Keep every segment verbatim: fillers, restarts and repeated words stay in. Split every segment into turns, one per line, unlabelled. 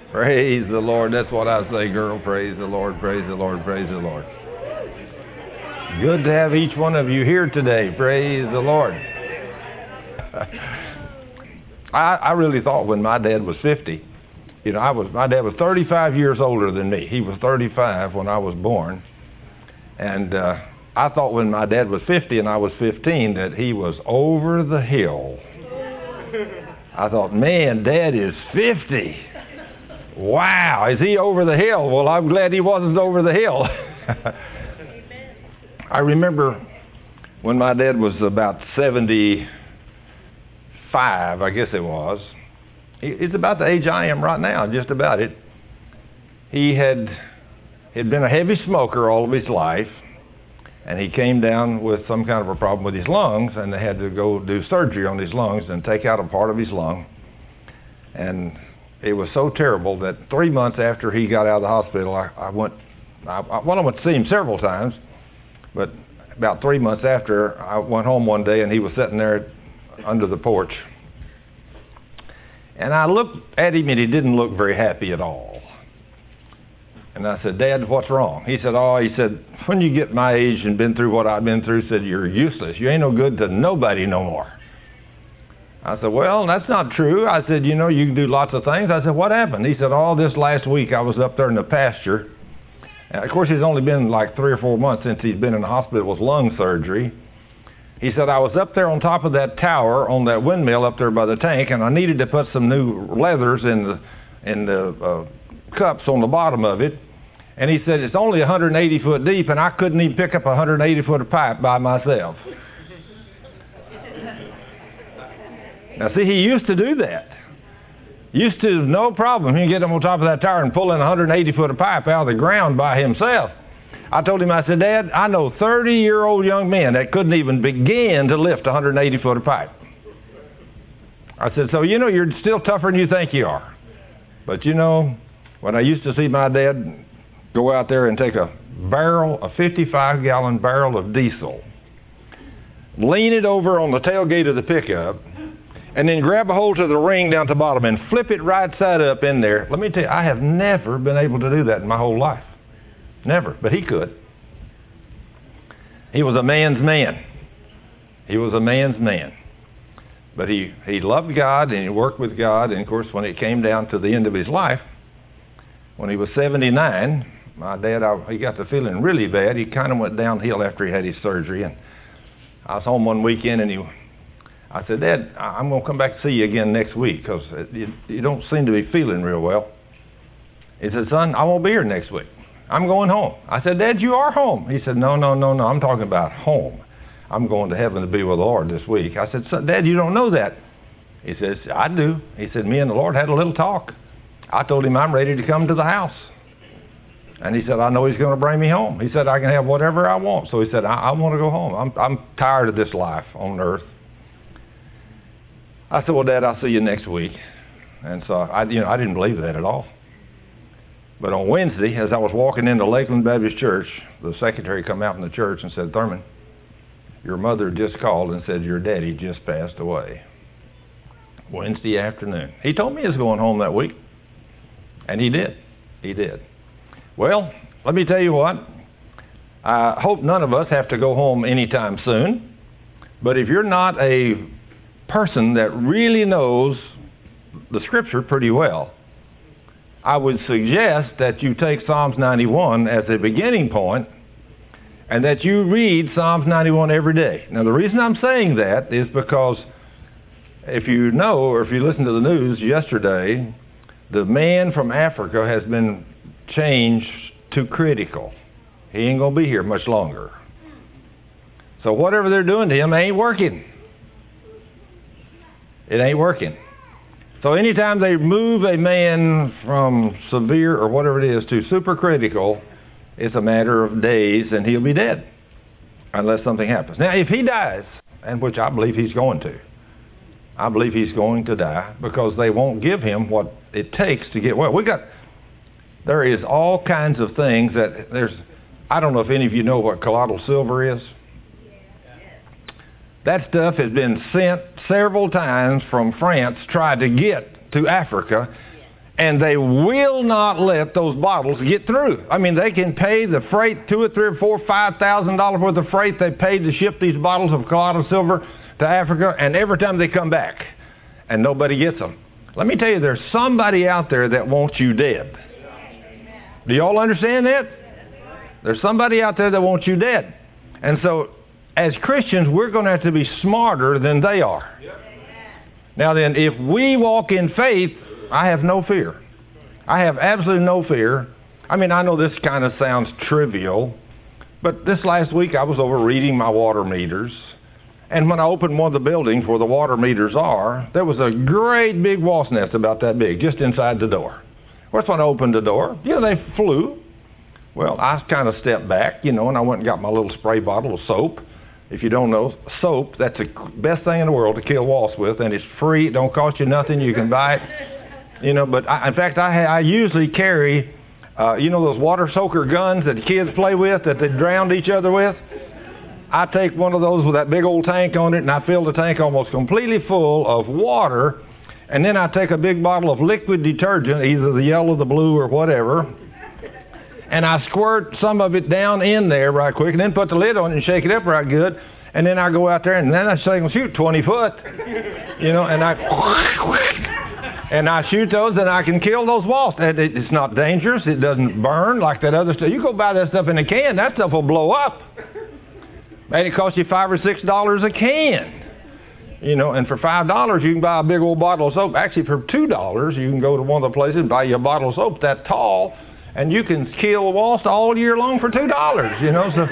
Praise the Lord. That's what I say, girl. Praise the Lord, praise the Lord, praise the Lord. Good to have each one of you here today. Praise the Lord. I, I really thought when my dad was fifty, you know, I was my dad was thirty-five years older than me. He was thirty-five when I was born. And uh, I thought when my dad was fifty and I was fifteen that he was over the hill. I thought, man, Dad is fifty. Wow, is he over the hill? Well, I'm glad he wasn't over the hill. I remember when my dad was about seventy-five, I guess it was. He's about the age I am right now, just about it. He had had been a heavy smoker all of his life, and he came down with some kind of a problem with his lungs, and they had to go do surgery on his lungs and take out a part of his lung. And it was so terrible that three months after he got out of the hospital, I, I went, I, I, well, I went to see him several times, but about three months after, I went home one day and he was sitting there under the porch. And I looked at him and he didn't look very happy at all. And I said, Dad, what's wrong? He said, oh, he said, when you get my age and been through what I've been through, he said, you're useless. You ain't no good to nobody no more. I said, well, that's not true. I said, you know, you can do lots of things. I said, what happened? He said, oh, this last week I was up there in the pasture. And of course, it's only been like three or four months since he's been in the hospital with lung surgery. He said, I was up there on top of that tower on that windmill up there by the tank, and I needed to put some new leathers in the, in the uh, cups on the bottom of it. And he said, it's only one hundred eighty foot deep, and I couldn't even pick up a one hundred eighty foot of pipe by myself. Now, see, he used to do that. Used to, no problem. He can get up on top of that tower and pull in one hundred eighty foot of pipe out of the ground by himself. I told him, I said, Dad, I know thirty-year-old young men that couldn't even begin to lift one hundred eighty foot of pipe. I said, so, you know, you're still tougher than you think you are. But, you know, when I used to see my dad go out there and take a barrel, a fifty-five gallon barrel of diesel, lean it over on the tailgate of the pickup, and then grab a hold of the ring down to the bottom and flip it right side up in there. Let me tell you, I have never been able to do that in my whole life. Never. But he could. He was a man's man. He was a man's man. But he, he loved God and he worked with God. And, of course, when it came down to the end of his life, when he was seventy-nine, my dad, I, he got the feeling really bad. He kind of went downhill after he had his surgery. And I was home one weekend and he I said, Dad, I'm going to come back to see you again next week because you, you don't seem to be feeling real well. He said, son, I won't be here next week. I'm going home. I said, Dad, you are home. He said, no, no, no, no. I'm talking about home. I'm going to heaven to be with the Lord this week. I said, son, Dad, you don't know that. He says, I do. He said, me and the Lord had a little talk. I told him I'm ready to come to the house. And he said, I know he's going to bring me home. He said, I can have whatever I want. So he said, I, I want to go home. I'm, I'm tired of this life on earth. I said, well, Dad, I'll see you next week. And so I, you know, I didn't believe that at all. But on Wednesday, as I was walking into Lakeland Baptist Church, the secretary come out from the church and said, Thurman, your mother just called and said your daddy just passed away. Wednesday afternoon. He told me he was going home that week. And he did. He did. Well, let me tell you what. I hope none of us have to go home anytime soon. But if you're not a person that really knows the scripture pretty well, I would suggest that you take Psalms ninety-one as a beginning point and that you read Psalms ninety-one every day. Now, the reason I'm saying that is because if you know or if you listen to the news yesterday, the man from Africa has been changed to critical. He ain't going to be here much longer. So whatever they're doing to him ain't working. It ain't working. So anytime they move a man from severe or whatever it is to supercritical, it's a matter of days and he'll be dead unless something happens. Now, if he dies, and which I believe he's going to, I believe he's going to die because they won't give him what it takes to get well. We got, there is all kinds of things that there's, I don't know if any of you know what colloidal silver is. That stuff has been sent several times from France, tried to get to Africa, And they will not let those bottles get through. I mean, they can pay the freight, two or three or four, five thousand dollars worth of freight they paid to ship these bottles of colloidal silver to Africa, and every time they come back, and nobody gets them. Let me tell you, there's somebody out there that wants you dead. Do you all understand that? There's somebody out there that wants you dead. And so, as Christians, we're going to have to be smarter than they are. Now then, if we walk in faith, I have no fear. I have absolutely no fear. I mean, I know this kind of sounds trivial, but this last week I was over reading my water meters, and when I opened one of the buildings where the water meters are, there was a great big wasp nest about that big, just inside the door. Well, that's when I opened the door. You know, they flew. Well, I kind of stepped back, you know, and I went and got my little spray bottle of soap. If you don't know, soap, that's the best thing in the world to kill wasps with, and it's free. It don't cost you nothing. You can buy it. You know, but I, in fact, I, ha- I usually carry, uh, you know, those water soaker guns that the kids play with that they drowned each other with? I take one of those with that big old tank on it, and I fill the tank almost completely full of water, and then I take a big bottle of liquid detergent, either the yellow, the blue, or whatever, and I squirt some of it down in there right quick, and then put the lid on it and shake it up right good, and then I go out there, and then I say, well, shoot, twenty foot, you know, and I... And I shoot those, and I can kill those wasps. And it, it's not dangerous. It doesn't burn like that other stuff. You go buy that stuff in a can, that stuff will blow up. And it costs you five or six dollars a can. You know, and for five dollars, you can buy a big old bottle of soap. Actually, for two dollars, you can go to one of the places and buy you a bottle of soap that tall, and you can kill wasps all year long for two dollars, you know. So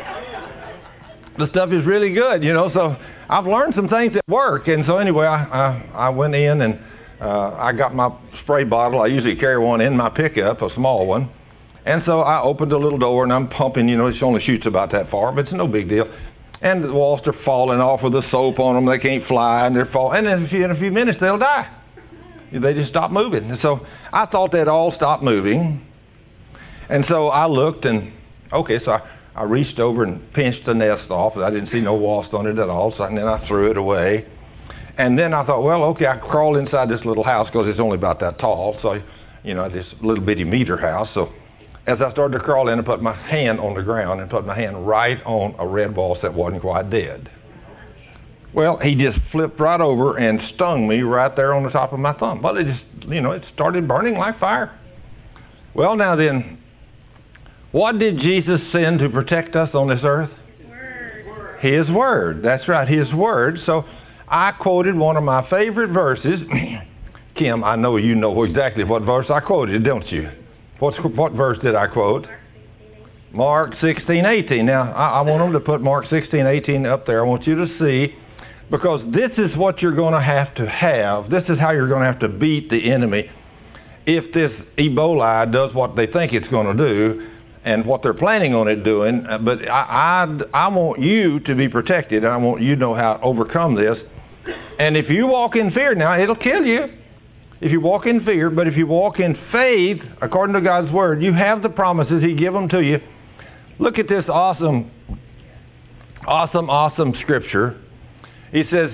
the stuff is really good, you know. So I've learned some things that work. And so anyway, I, I, I went in and Uh, I got my spray bottle. I usually carry one in my pickup, a small one. And so I opened the little door, and I'm pumping. You know, it only shoots about that far, but it's no big deal. And the wasps are falling off with the soap on them. They can't fly, and they're falling. And in a few, in a few minutes, they'll die. They just stop moving. And so I thought they'd all stop moving. And so I looked, and, okay, so I, I reached over and pinched the nest off. I didn't see no wasps on it at all, so and then I threw it away. And then I thought, well, okay, I crawled inside this little house because it's only about that tall. So, you know, this little bitty meter house. So as I started to crawl in, I put my hand on the ground and put my hand right on a red wasp that wasn't quite dead. Well, he just flipped right over and stung me right there on the top of my thumb. Well, it just, you know, it started burning like fire. Well, now then, what did Jesus send to protect us on this earth?
Word.
His word. That's right, his word. So I quoted one of my favorite verses. Kim, I know you know exactly what verse I quoted, don't you? What's, what verse did I quote? Mark sixteen eighteen. Now, I, I want them to put Mark sixteen eighteen up there. I want you to see, because this is what you're going to have to have. This is how you're going to have to beat the enemy. If this Ebola does what they think it's going to do, and what they're planning on it doing, but I, I, I want you to be protected. I want you to know how to overcome this. And if you walk in fear now, it'll kill you. If you walk in fear, but if you walk in faith, according to God's word, you have the promises. He give them to you. Look at this awesome, awesome, awesome scripture. He says,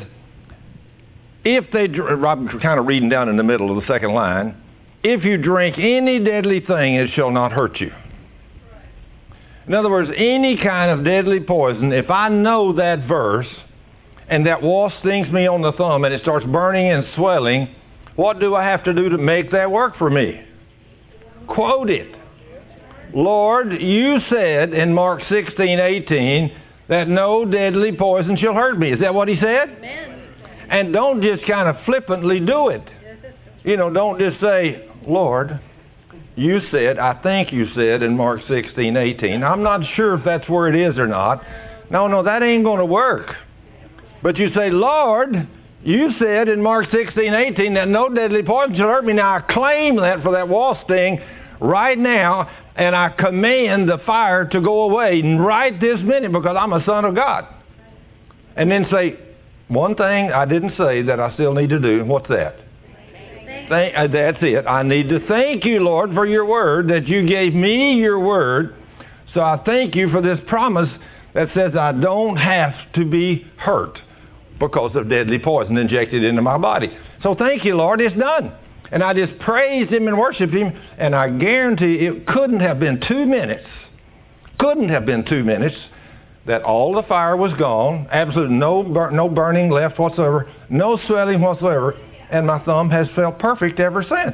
if they, I'm kind of reading down in the middle of the second line, if you drink any deadly thing, it shall not hurt you. In other words, any kind of deadly poison, if I know that verse, and that wasp stings me on the thumb and it starts burning and swelling, what do I have to do to make that work for me? Quote it. Lord, you said in Mark sixteen eighteen that no deadly poison shall hurt me. Is that what he said?
Amen.
And don't just kind of flippantly do it. You know, don't just say, Lord, you said, I think you said in Mark sixteen eighteen. I'm not sure if that's where it is or not. No, no, that ain't going to work. But you say, Lord, you said in Mark sixteen eighteen that no deadly poison shall hurt me. Now I claim that for that wasp sting right now, and I command the fire to go away right this minute because I'm a son of God. And then say, one thing I didn't say that I still need to do. What's that? Thank, uh, that's it. I need to thank you, Lord, for your word, that you gave me your word. So I thank you for this promise that says I don't have to be hurt because of deadly poison injected into my body. So thank you, Lord, it's done. And I just praised him and worshiped him, and I guarantee it couldn't have been two minutes, couldn't have been two minutes, that all the fire was gone, absolutely no, bur- no burning left whatsoever, no swelling whatsoever, and my thumb has felt perfect ever since.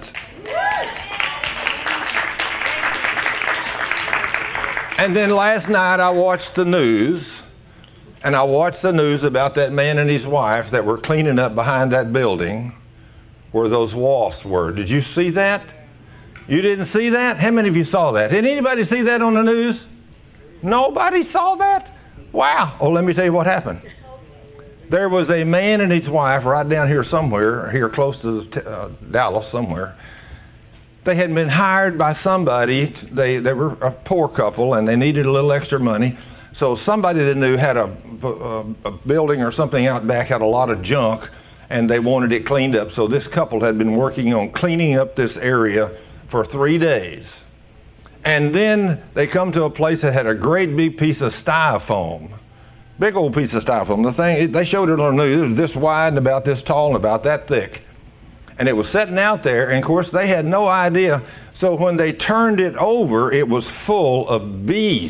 And then last night I watched the news, and I watched the news about that man and his wife that were cleaning up behind that building where those wasps were. Did you see that? You didn't see that? How many of you saw that? Did anybody see that on the news? Nobody saw that? Wow. Oh, let me tell you what happened. There was a man and his wife right down here somewhere, here close to uh, Dallas somewhere. They had been hired by somebody. They, they were a poor couple, and they needed a little extra money. So somebody they knew had a, a, a building or something out back, had a lot of junk, and they wanted it cleaned up. So this couple had been working on cleaning up this area for three days. And then they come to a place that had a great big piece of styrofoam. Big old piece of styrofoam. The thing, they showed it on the news. It was this wide and about this tall and about that thick. And it was sitting out there, and of course they had no idea. So when they turned it over, it was full of bees.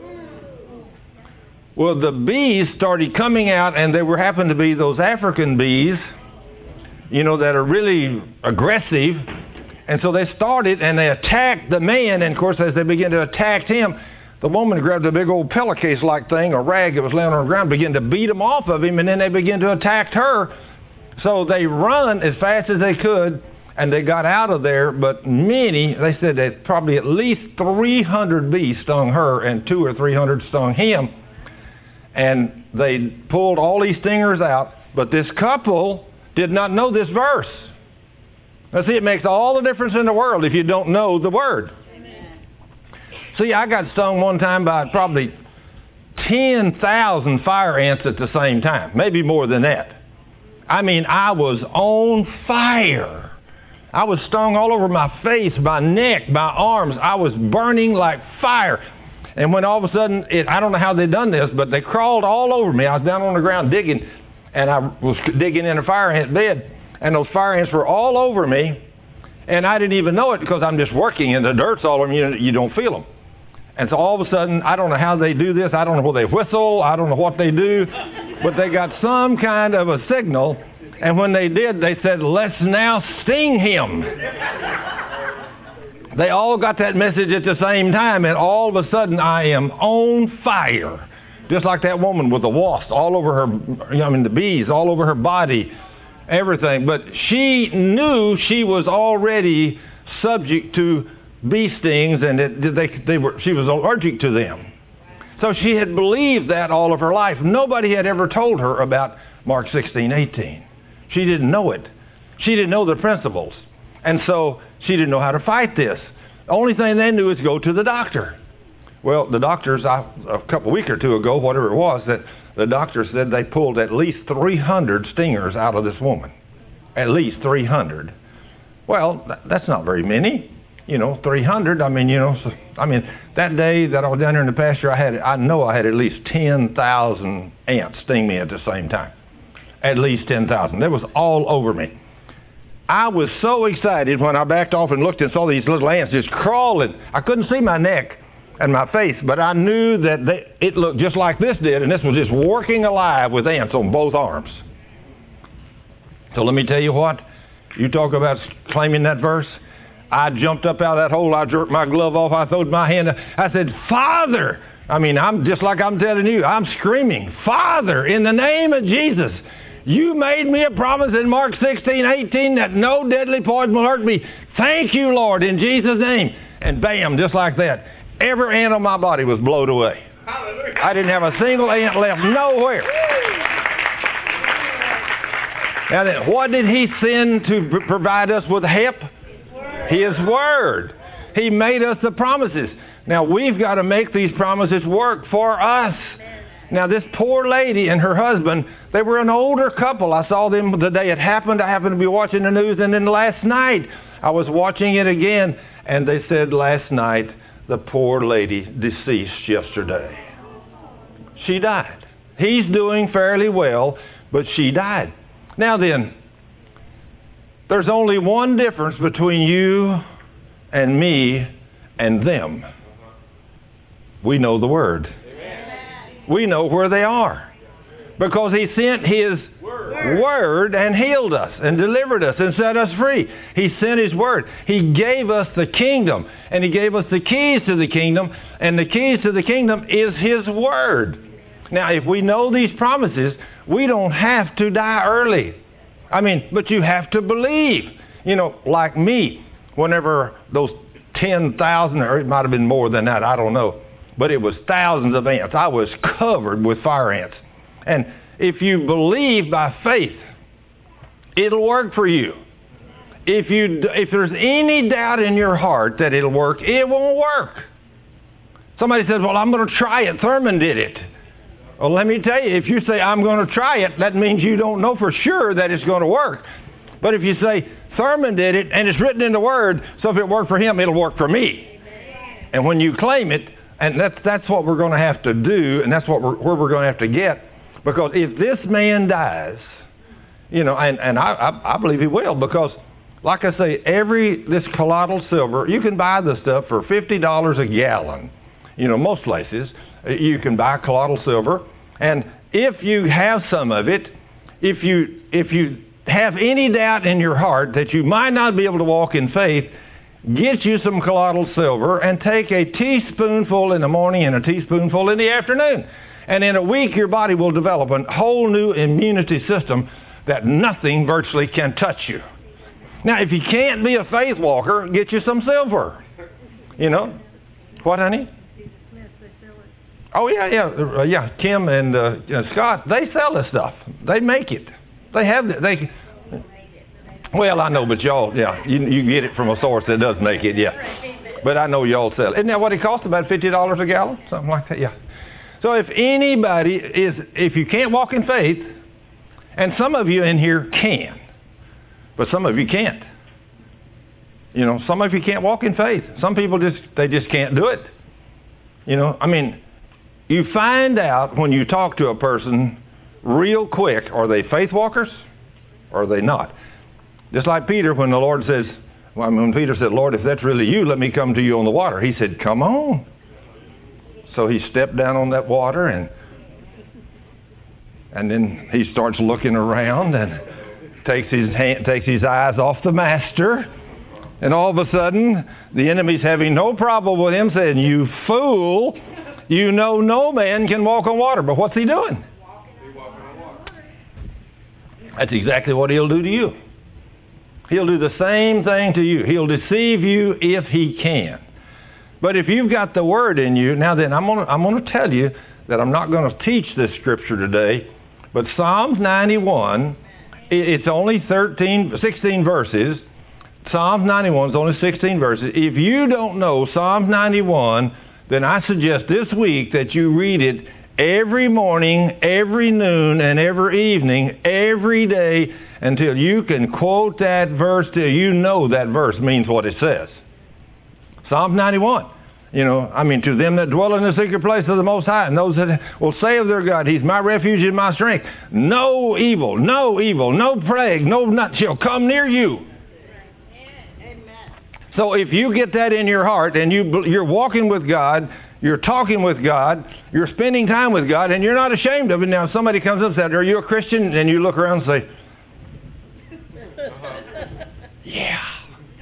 Well, the bees started coming out, and they were happened to be those African bees, you know, that are really aggressive. And so they started, and they attacked the man, and of course as they began to attack him, the woman grabbed a big old pillowcase-like thing, a rag that was laying on the ground, began to beat him off of him, and then they began to attack her. So they run as fast as they could, and they got out of there, but many, they said that probably at least three hundred bees stung her, and two or three hundred stung him. And they pulled all these stingers out, but this couple did not know this verse. Now see, it makes all the difference in the world if you don't know the word. Amen. See, I got stung one time by probably ten thousand fire ants at the same time, maybe more than that. I mean, I was on fire. I was stung all over my face, my neck, my arms. I was burning like fire. And when all of a sudden, it, I don't know how they done this, but they crawled all over me. I was down on the ground digging, and I was digging in a fire ant bed, and those fire ants were all over me, and I didn't even know it because I'm just working, and the dirt's all over me, you, you don't feel them. And so all of a sudden, I don't know how they do this. I don't know where they whistle. I don't know what they do. But they got some kind of a signal. And when they did, they said, let's now sting him. They all got that message at the same time. And all of a sudden, I am on fire. Just like that woman with the wasps all over her, I mean, the bees all over her body, everything. But she knew she was already subject to bee stings, and it, they, they were, she was allergic to them. So she had believed that all of her life. Nobody had ever told her about Mark sixteen eighteen. She didn't know it. She didn't know the principles. And so she didn't know how to fight this. The only thing they knew is go to the doctor. Well, the doctors, I, a couple week or two ago, whatever it was, that the doctor said they pulled at least three hundred stingers out of this woman. At least three hundred. Well, that's not very many. You know, three hundred, I mean, you know, so, I mean, that day that I was down there in the pasture, I had, I know I had at least ten thousand ants sting me at the same time. At least ten thousand. That was all over me. I was so excited when I backed off and looked and saw these little ants just crawling. I couldn't see my neck and my face, but I knew that they, it looked just like this did, and this was just working alive with ants on both arms. So let me tell you what, you talk about claiming that verse. I jumped up out of that hole, I jerked my glove off, I throwed my hand, I said, Father! I mean, I'm just like I'm telling you, I'm screaming, Father, in the name of Jesus, you made me a promise in Mark sixteen eighteen that no deadly poison will hurt me. Thank you, Lord, in Jesus' name. And bam, just like that, every ant on my body was blown away. Hallelujah. I didn't have a single ant left nowhere. Now then, what did he send to provide us with help? His word. He made us the promises. Now we've got to make these promises work for us. Now this poor lady and her husband, they were an older couple. I saw them the day it happened. I happened to be watching the news, and then last night I was watching it again, and they said last night the poor lady deceased yesterday. She died. He's doing fairly well, but she died. Now then, There's only one difference between you and me and them. We know the Word. Amen. We know where they are. Because He sent His Word. Word and healed us and delivered us and set us free. He sent His Word. He gave us the kingdom. And He gave us the keys to the kingdom. And the keys to the kingdom is His Word. Now, if we know these promises, we don't have to die early. I mean, but you have to believe. You know, like me, whenever those ten thousand, or it might have been more than that, I don't know. But it was thousands of ants. I was covered with fire ants. And if you believe by faith, it'll work for you. If you, if there's any doubt in your heart that it'll work, it won't work. Somebody says, well, I'm going to try it. Thurman did it. Well, let me tell you, if you say, I'm going to try it, that means you don't know for sure that it's going to work. But if you say, Thurman did it, and it's written in the Word, so if it worked for him, it'll work for me. Amen. And when you claim it, and that's, that's what we're going to have to do, and that's what we're, where we're going to have to get. Because if this man dies, you know, and, and I, I, I believe he will, because, like I say, every, this colloidal silver, you can buy this stuff for fifty dollars a gallon. You know, most places, you can buy colloidal silver. And if you have some of it, if you, if you have any doubt in your heart that you might not be able to walk in faith, get you some colloidal silver and take a teaspoonful in the morning and a teaspoonful in the afternoon. And in a week, your body will develop a whole new immunity system that nothing virtually can touch you. Now, if you can't be a faith walker, get you some silver. You know? What, honey? Oh, yeah, yeah. Uh, yeah, Kim and uh, Scott, they sell this stuff. They make it. They have it. They, well, I know, but y'all, yeah, you, you get it from a source that does make it, yeah. But I know y'all sell it. Isn't that what it costs? About fifty dollars a gallon? Something like that, yeah. So if anybody is, if you can't walk in faith, and some of you in here can, but some of you can't. You know, some of you can't walk in faith. Some people just, they just can't do it. You know, I mean, you find out when you talk to a person real quick, are they faith walkers or are they not? Just like Peter, when the Lord says, well, when Peter said, Lord, if that's really you, let me come to you on the water. He said, come on. So he stepped down on that water, and and then he starts looking around and takes his hand, takes his eyes off the master. And all of a sudden, the enemy's having no problem with him, saying, you fool, you know no man can walk on water. But what's he doing? That's exactly what he'll do to you. He'll do the same thing to you. He'll deceive you if he can. But if you've got the Word in you, now then I'm going to I'm going to tell you that I'm not going to teach this scripture today, but Psalms ninety-one, it's only thirteen, sixteen verses. Psalms ninety-one is only sixteen verses. If you don't know Psalms ninety-one, then I suggest this week that you read it every morning, every noon, and every evening, every day, until you can quote that verse, till you know that verse means what it says. Psalm ninety-one. You know, I mean, to them that dwell in the secret place of the Most High, and those that will say of their God, He's my refuge and my strength. No evil, no evil, no plague, no nut shall come near you. Amen. So if you get that in your heart, and you, you're walking with God, you're talking with God, you're spending time with God, and you're not ashamed of it. Now, if somebody comes up and says, are you a Christian? And you look around and say, yeah.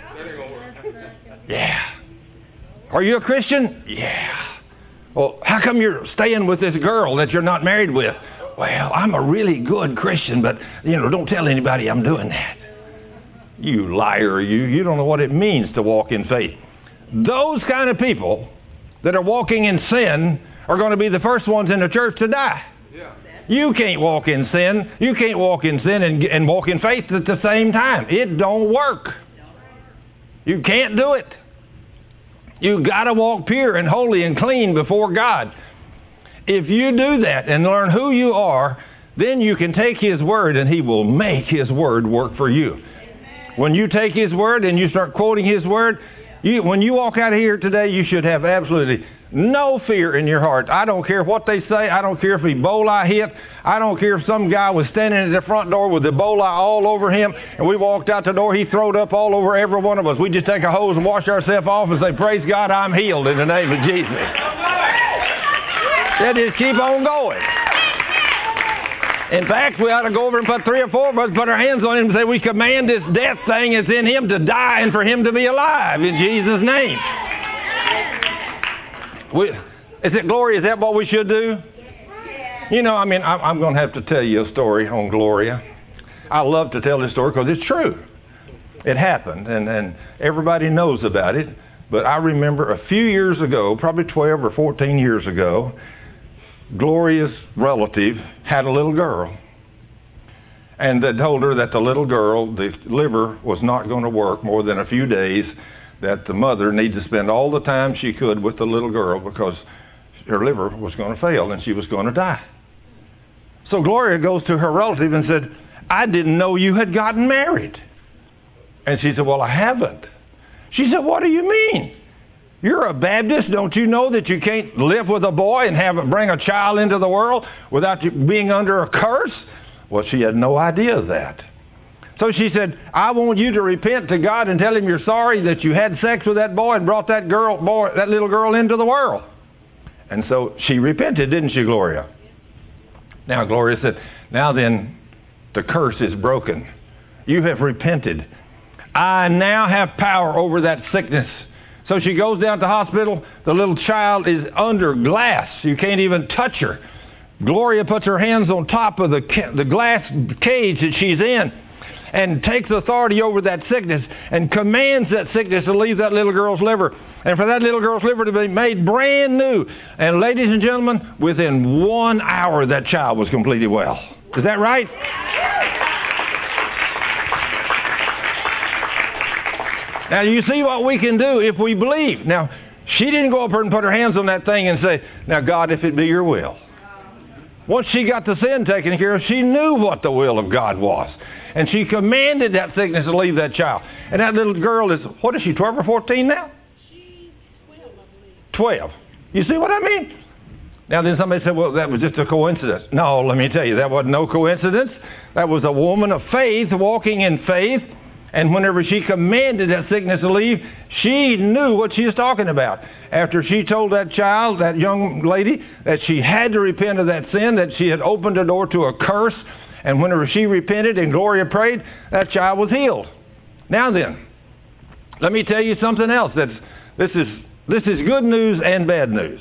Yeah. Are you a Christian? Yeah. Well, how come you're staying with this girl that you're not married with? Well, I'm a really good Christian, but, you know, don't tell anybody I'm doing that. You liar, you. You don't know what it means to walk in faith. Those kind of people that are walking in sin are going to be the first ones in the church to die. Yeah. You can't walk in sin. You can't walk in sin and, and walk in faith at the same time. It don't work. You can't do it. You got to walk pure and holy and clean before God. If you do that and learn who you are, then you can take His Word and He will make His Word work for you. Amen. When you take His Word and you start quoting His Word, you, when you walk out of here today, you should have absolutely No fear in your heart. I don't care what they say. I don't care if Ebola hit. I don't care if some guy was standing at the front door with Ebola all over him and we walked out the door, he throwed up all over every one of us. We just take a hose and wash ourselves off and say, praise God, I'm healed in the name of Jesus. They just keep on going. In fact, we ought to go over and put three or four of us, put our hands on him and say, we command this death thing that's in him to die and for him to be alive in Jesus' name. We, is it Gloria? Is that what we should do? You know, I mean, I, I'm going to have to tell you a story on Gloria. I love to tell this story because it's true. It happened, and, and everybody knows about it. But I remember a few years ago, probably twelve or fourteen years ago, Gloria's relative had a little girl. And they told her that the little girl, the liver, was not going to work more than a few days, that the mother needed to spend all the time she could with the little girl because her liver was going to fail and she was going to die. So Gloria goes to her relative and said, I didn't know you had gotten married. And she said, well, I haven't. She said, what do you mean? You're a Baptist. Don't you know that you can't live with a boy and have bring a child into the world without you being under a curse? Well, she had no idea of that. So she said, I want you to repent to God and tell him you're sorry that you had sex with that boy and brought that girl, boy, that little girl into the world. And so she repented, didn't she, Gloria? Now, Gloria said, now then, the curse is broken. You have repented. I now have power over that sickness. So she goes down to the hospital. The little child is under glass. You can't even touch her. Gloria puts her hands on top of the, ca- the glass cage that she's in and takes authority over that sickness and commands that sickness to leave that little girl's liver and for that little girl's liver to be made brand new. And ladies and gentlemen, within one hour that child was completely well. Is that right? Now you see what we can do if we believe. Now, she didn't go up there and put her hands on that thing and say, now God, if it be your will. Once she got the sin taken care of, she knew what the will of God was. And she commanded that sickness to leave that child. And that little girl is, what is she, twelve or fourteen now?
She's twelve, I believe.
twelve. You see what I mean? Now then somebody said, well, that was just a coincidence. No, let me tell you, that wasn't no coincidence. That was a woman of faith walking in faith. And whenever she commanded that sickness to leave, she knew what she was talking about. After she told that child, that young lady, that she had to repent of that sin, that she had opened the door to a curse, and whenever she repented and Gloria prayed, that child was healed. Now then, let me tell you something else. That's, this is, this is good news and bad news.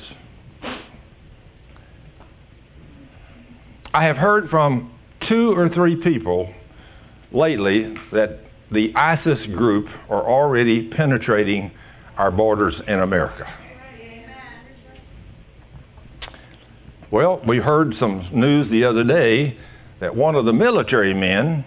I have heard from two or three people lately that the ISIS group are already penetrating our borders in America. Well, we heard some news the other day that one of the military men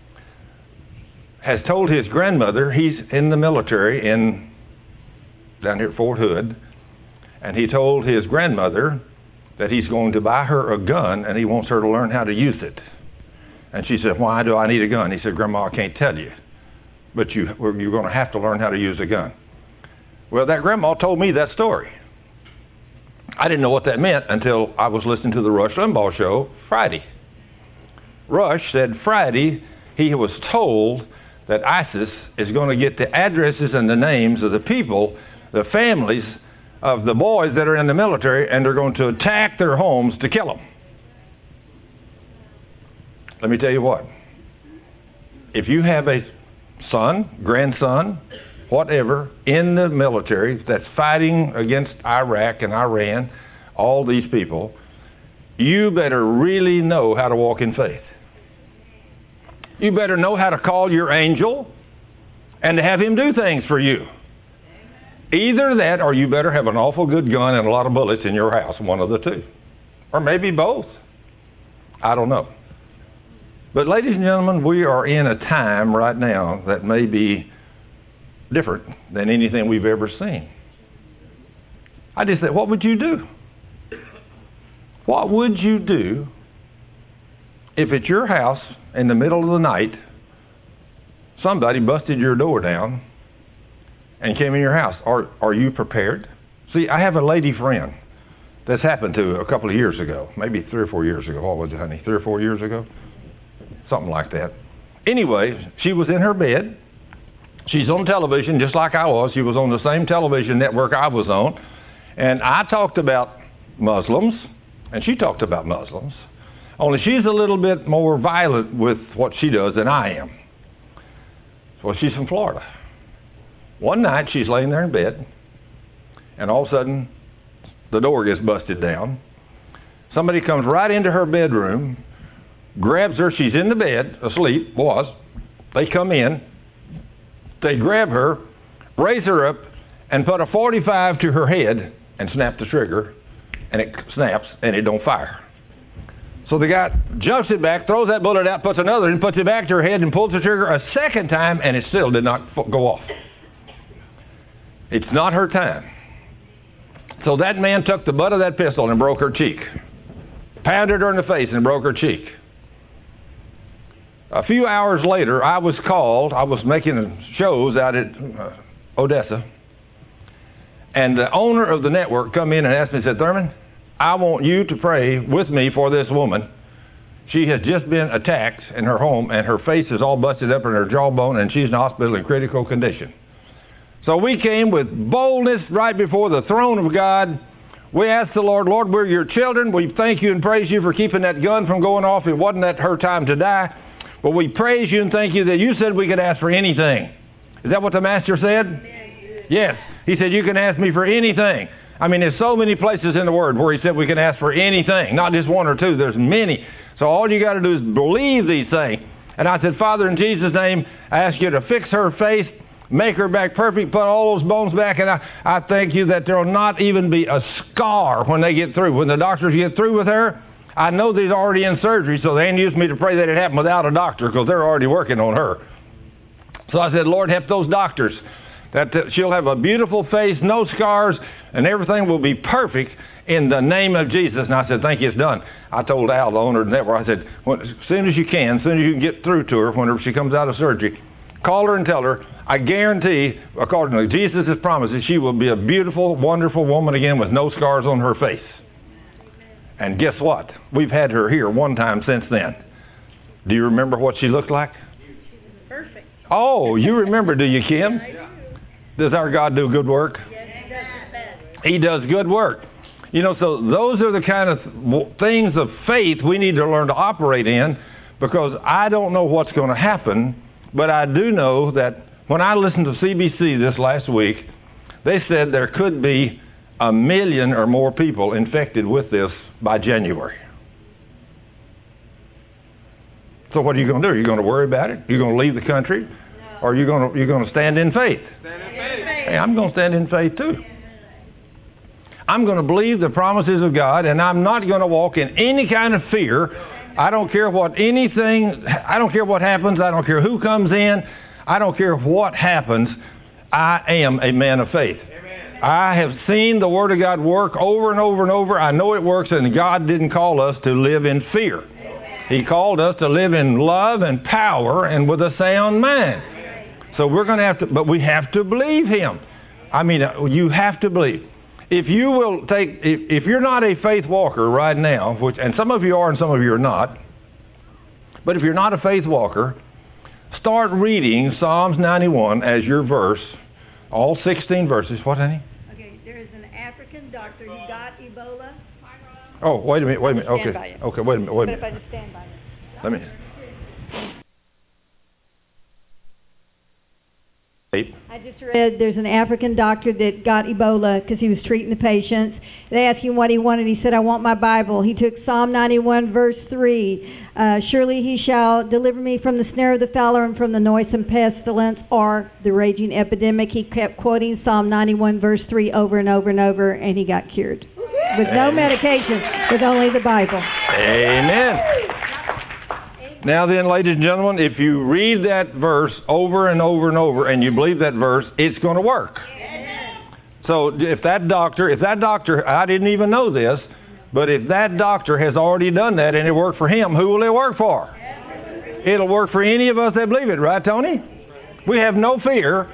has told his grandmother, he's in the military in down here at Fort Hood, and he told his grandmother that he's going to buy her a gun and he wants her to learn how to use it. And she said, why do I need a gun? He said, Grandma, I can't tell you, but you, you're going to have to learn how to use a gun. Well, that grandma told me that story. I didn't know what that meant until I was listening to the Rush Limbaugh show Friday. Rush said Friday he was told that ISIS is going to get the addresses and the names of the people, the families of the boys that are in the military, and they're going to attack their homes to kill them. Let me tell you what. If you have a son, grandson, whatever, in the military that's fighting against Iraq and Iran, all these people, you better really know how to walk in faith. You better know how to call your angel and to have him do things for you. Either that or you better have an awful good gun and a lot of bullets in your house, one of the two. Or maybe both. I don't know. But ladies and gentlemen, we are in a time right now that may be different than anything we've ever seen. I just said, what would you do? What would you do if at your house in the middle of the night somebody busted your door down and came in your house? Are, are you prepared? See, I have a lady friend that's happened to a couple of years ago, maybe three or four years ago. What was it, honey? Three or four years ago? Something like that. Anyway, she was in her bed. She's on television just like I was. She was on the same television network I was on. And I talked about Muslims, and she talked about Muslims. Only she's a little bit more violent with what she does than I am. Well, she's from Florida. One night, she's laying there in bed, and all of a sudden, the door gets busted down. Somebody comes right into her bedroom, grabs her. She's in the bed, asleep, was. They come in. They grab her, raise her up, and put a forty-five to her head and snap the trigger, and it snaps, and it don't fire. So the guy jumps it back, throws that bullet out, puts another in, puts it back to her head, and pulls the trigger a second time, and it still did not go off. It's not her time. So that man took the butt of that pistol and broke her cheek. Pounded her in the face and broke her cheek. A few hours later, I was called. I was making shows out at uh, Odessa. And the owner of the network come in and asked me, said, Thurman, I want you to pray with me for this woman. She has just been attacked in her home, and her face is all busted up in her jawbone, and she's in the hospital in critical condition. So we came with boldness right before the throne of God. We asked the Lord, Lord, we're your children. We thank you and praise you for keeping that gun from going off. It wasn't that her time to die. But we praise you and thank you that you said we could ask for anything. Is that what the Master said? Yes. He said, you can ask me for anything. I mean, there's so many places in the Word where he said we can ask for anything. Not just one or two. There's many. So all you got to do is believe these things. And I said, Father, in Jesus' name, I ask you to fix her face, make her back perfect, put all those bones back, and I, I thank you that there will not even be a scar when they get through. When the doctors get through with her, I know they're already in surgery, so they ain't used me to pray that it happened without a doctor because they're already working on her. So I said, Lord, help those doctors, that she'll have a beautiful face, no scars, and everything will be perfect in the name of Jesus. And I said, thank you, it's done. I told Al, the owner of the network, I said, well, as soon as you can, as soon as you can get through to her, whenever she comes out of surgery, call her and tell her, I guarantee, according to Jesus' promises, she will be a beautiful, wonderful woman again with no scars on her face. And guess what? We've had her here one time since then. Do you remember what she looked like?
Perfect.
Oh, you remember, do you, Kim? Does our God do good work?
Yes, he does his best.
He does good work. You know, so those are the kind of things of faith we need to learn to operate in, because I don't know what's going to happen, but I do know that when I listened to C B C this last week, they said there could be a million or more people infected with this by January. So what are you going to do? Are you going to worry about it? You're going to leave the country? No. Or are you going to, you're going to stand in faith?
Stand in faith.
Hey, I'm going to stand in faith too. I'm going to believe the promises of God, and I'm not going to walk in any kind of fear. I don't care what anything, I don't care what happens. I don't care who comes in. I don't care what happens. I am a man of faith. Amen. I have seen the Word of God work over and over and over. I know it works, and God didn't call us to live in fear. Amen. He called us to live in love and power and with a sound mind. Amen. So we're going to have to, but we have to believe Him. I mean, you have to believe. If you will take, if, if you're not a faith walker right now, which, and some of you are and some of you are not, but if you're not a faith walker, start reading Psalms ninety-one as your verse, all sixteen verses. What, honey?
Okay, there is an African doctor who got Ebola.
Oh, wait a minute, wait a minute.
Stand
Okay,
by you.
okay, wait a minute, wait a
But if I
minute.
just stand by you.
Let me.
I just read there's an African doctor that got Ebola because he was treating the patients. They asked him what he wanted. He said, I want my Bible. He took Psalm ninety-one, verse three. Uh, Surely he shall deliver me from the snare of the fowler and from the noisome pestilence or the raging epidemic. He kept quoting Psalm ninety-one, verse three over and over and over, and he got cured. With no medication, with only the Bible.
Amen. Now then, ladies and gentlemen, if you read that verse over and over and over and you believe that verse, it's going to work. Amen. So if that doctor, if that doctor, I didn't even know this, but if that doctor has already done that and it worked for him, who will it work for? Amen. It'll work for any of us that believe it, right, Tony? We have no fear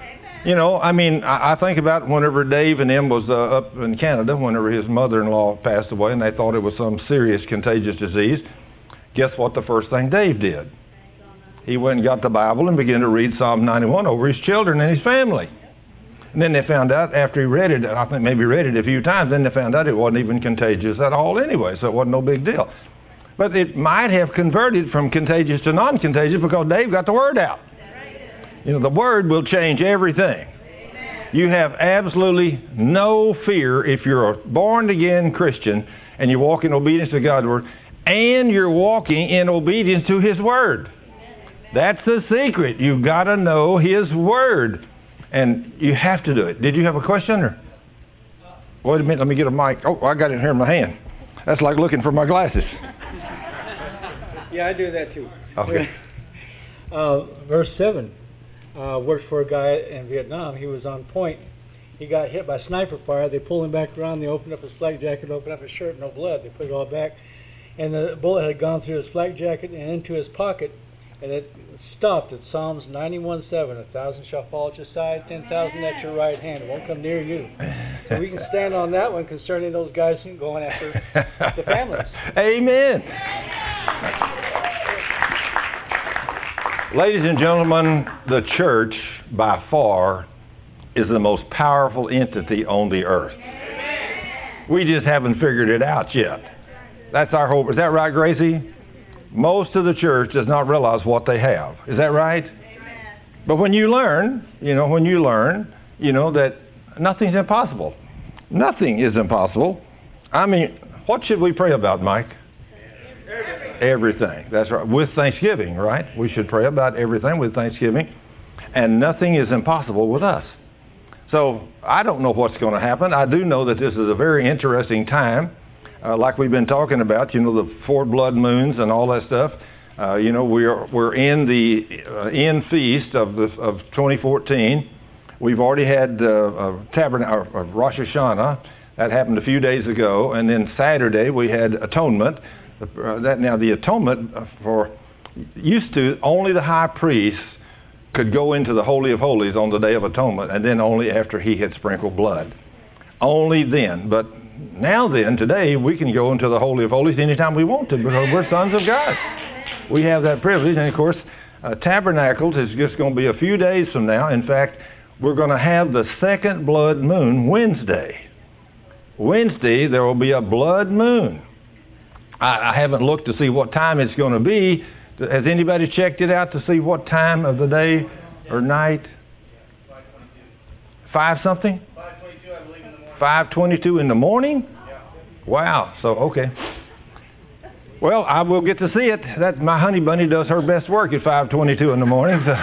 You know, I mean, I, I think about whenever Dave and them was uh, up in Canada, whenever his mother-in-law passed away, and they thought it was some serious contagious disease. Guess what the first thing Dave did? He went and got the Bible and began to read Psalm ninety-one over his children and his family. And then they found out after he read it, I think maybe read it a few times, then they found out it wasn't even contagious at all anyway, so it wasn't no big deal. But it might have converted from contagious to non-contagious because Dave got the word out. You know, the word will change everything. You have absolutely no fear if you're a born-again Christian and you walk in obedience to God's word and you're walking in obedience to His word. That's the secret. You've got to know His word. And you have to do it. Did you have a question? Or? Wait a minute, let me get a mic. Oh, I got it here in my hand. That's like looking for my glasses.
Yeah, I do that too.
Okay.
Uh, verse seven. Uh, worked for a guy in Vietnam. He was on point. He got hit by sniper fire. They pulled him back around. They opened up his flak jacket, opened up his shirt, no blood. They put it all back. And the bullet had gone through his flak jacket and into his pocket. And it stopped at Psalms ninety-one seven. A thousand shall fall at your side, ten thousand at your right hand. It won't come near you. So we can stand on that one concerning those guys going after the families.
Amen. Ladies and gentlemen, the church, by far, is the most powerful entity on the earth. We just haven't figured it out yet. That's our hope. Is that right, Gracie? Most of the church does not realize what they have. Is that right? Amen. But when you learn, you know, when you learn, you know that nothing's impossible. Nothing is impossible. I mean, what should we pray about, Mike? Everything. Everything. That's right. With thanksgiving, right? We should pray about everything with thanksgiving. And nothing is impossible with us. So I don't know what's going to happen. I do know that this is a very interesting time. Uh, like we've been talking about, you know, the four blood moons and all that stuff. Uh, you know, we're we're in the uh, end feast of the, of twenty fourteen. We've already had uh, a tabernacle, uh, Rosh Hashanah. That happened a few days ago, and then Saturday we had atonement. Uh, that now the atonement for used to only the high priest could go into the Holy of Holies on the Day of Atonement, and then only after he had sprinkled blood. Only then, but. Now then, today, we can go into the Holy of Holies anytime we want to because we're sons of God. We have that privilege. And, of course, uh, Tabernacles is just going to be a few days from now. In fact, we're going to have the second blood moon Wednesday. Wednesday, there will be a blood moon. I, I haven't looked to see what time it's going to be. Has anybody checked it out to see what time of the day or night? Five something? five twenty-two in the morning? Wow. So, okay. Well, I will get to see it. That my honey bunny does her best work at five twenty-two in the morning. So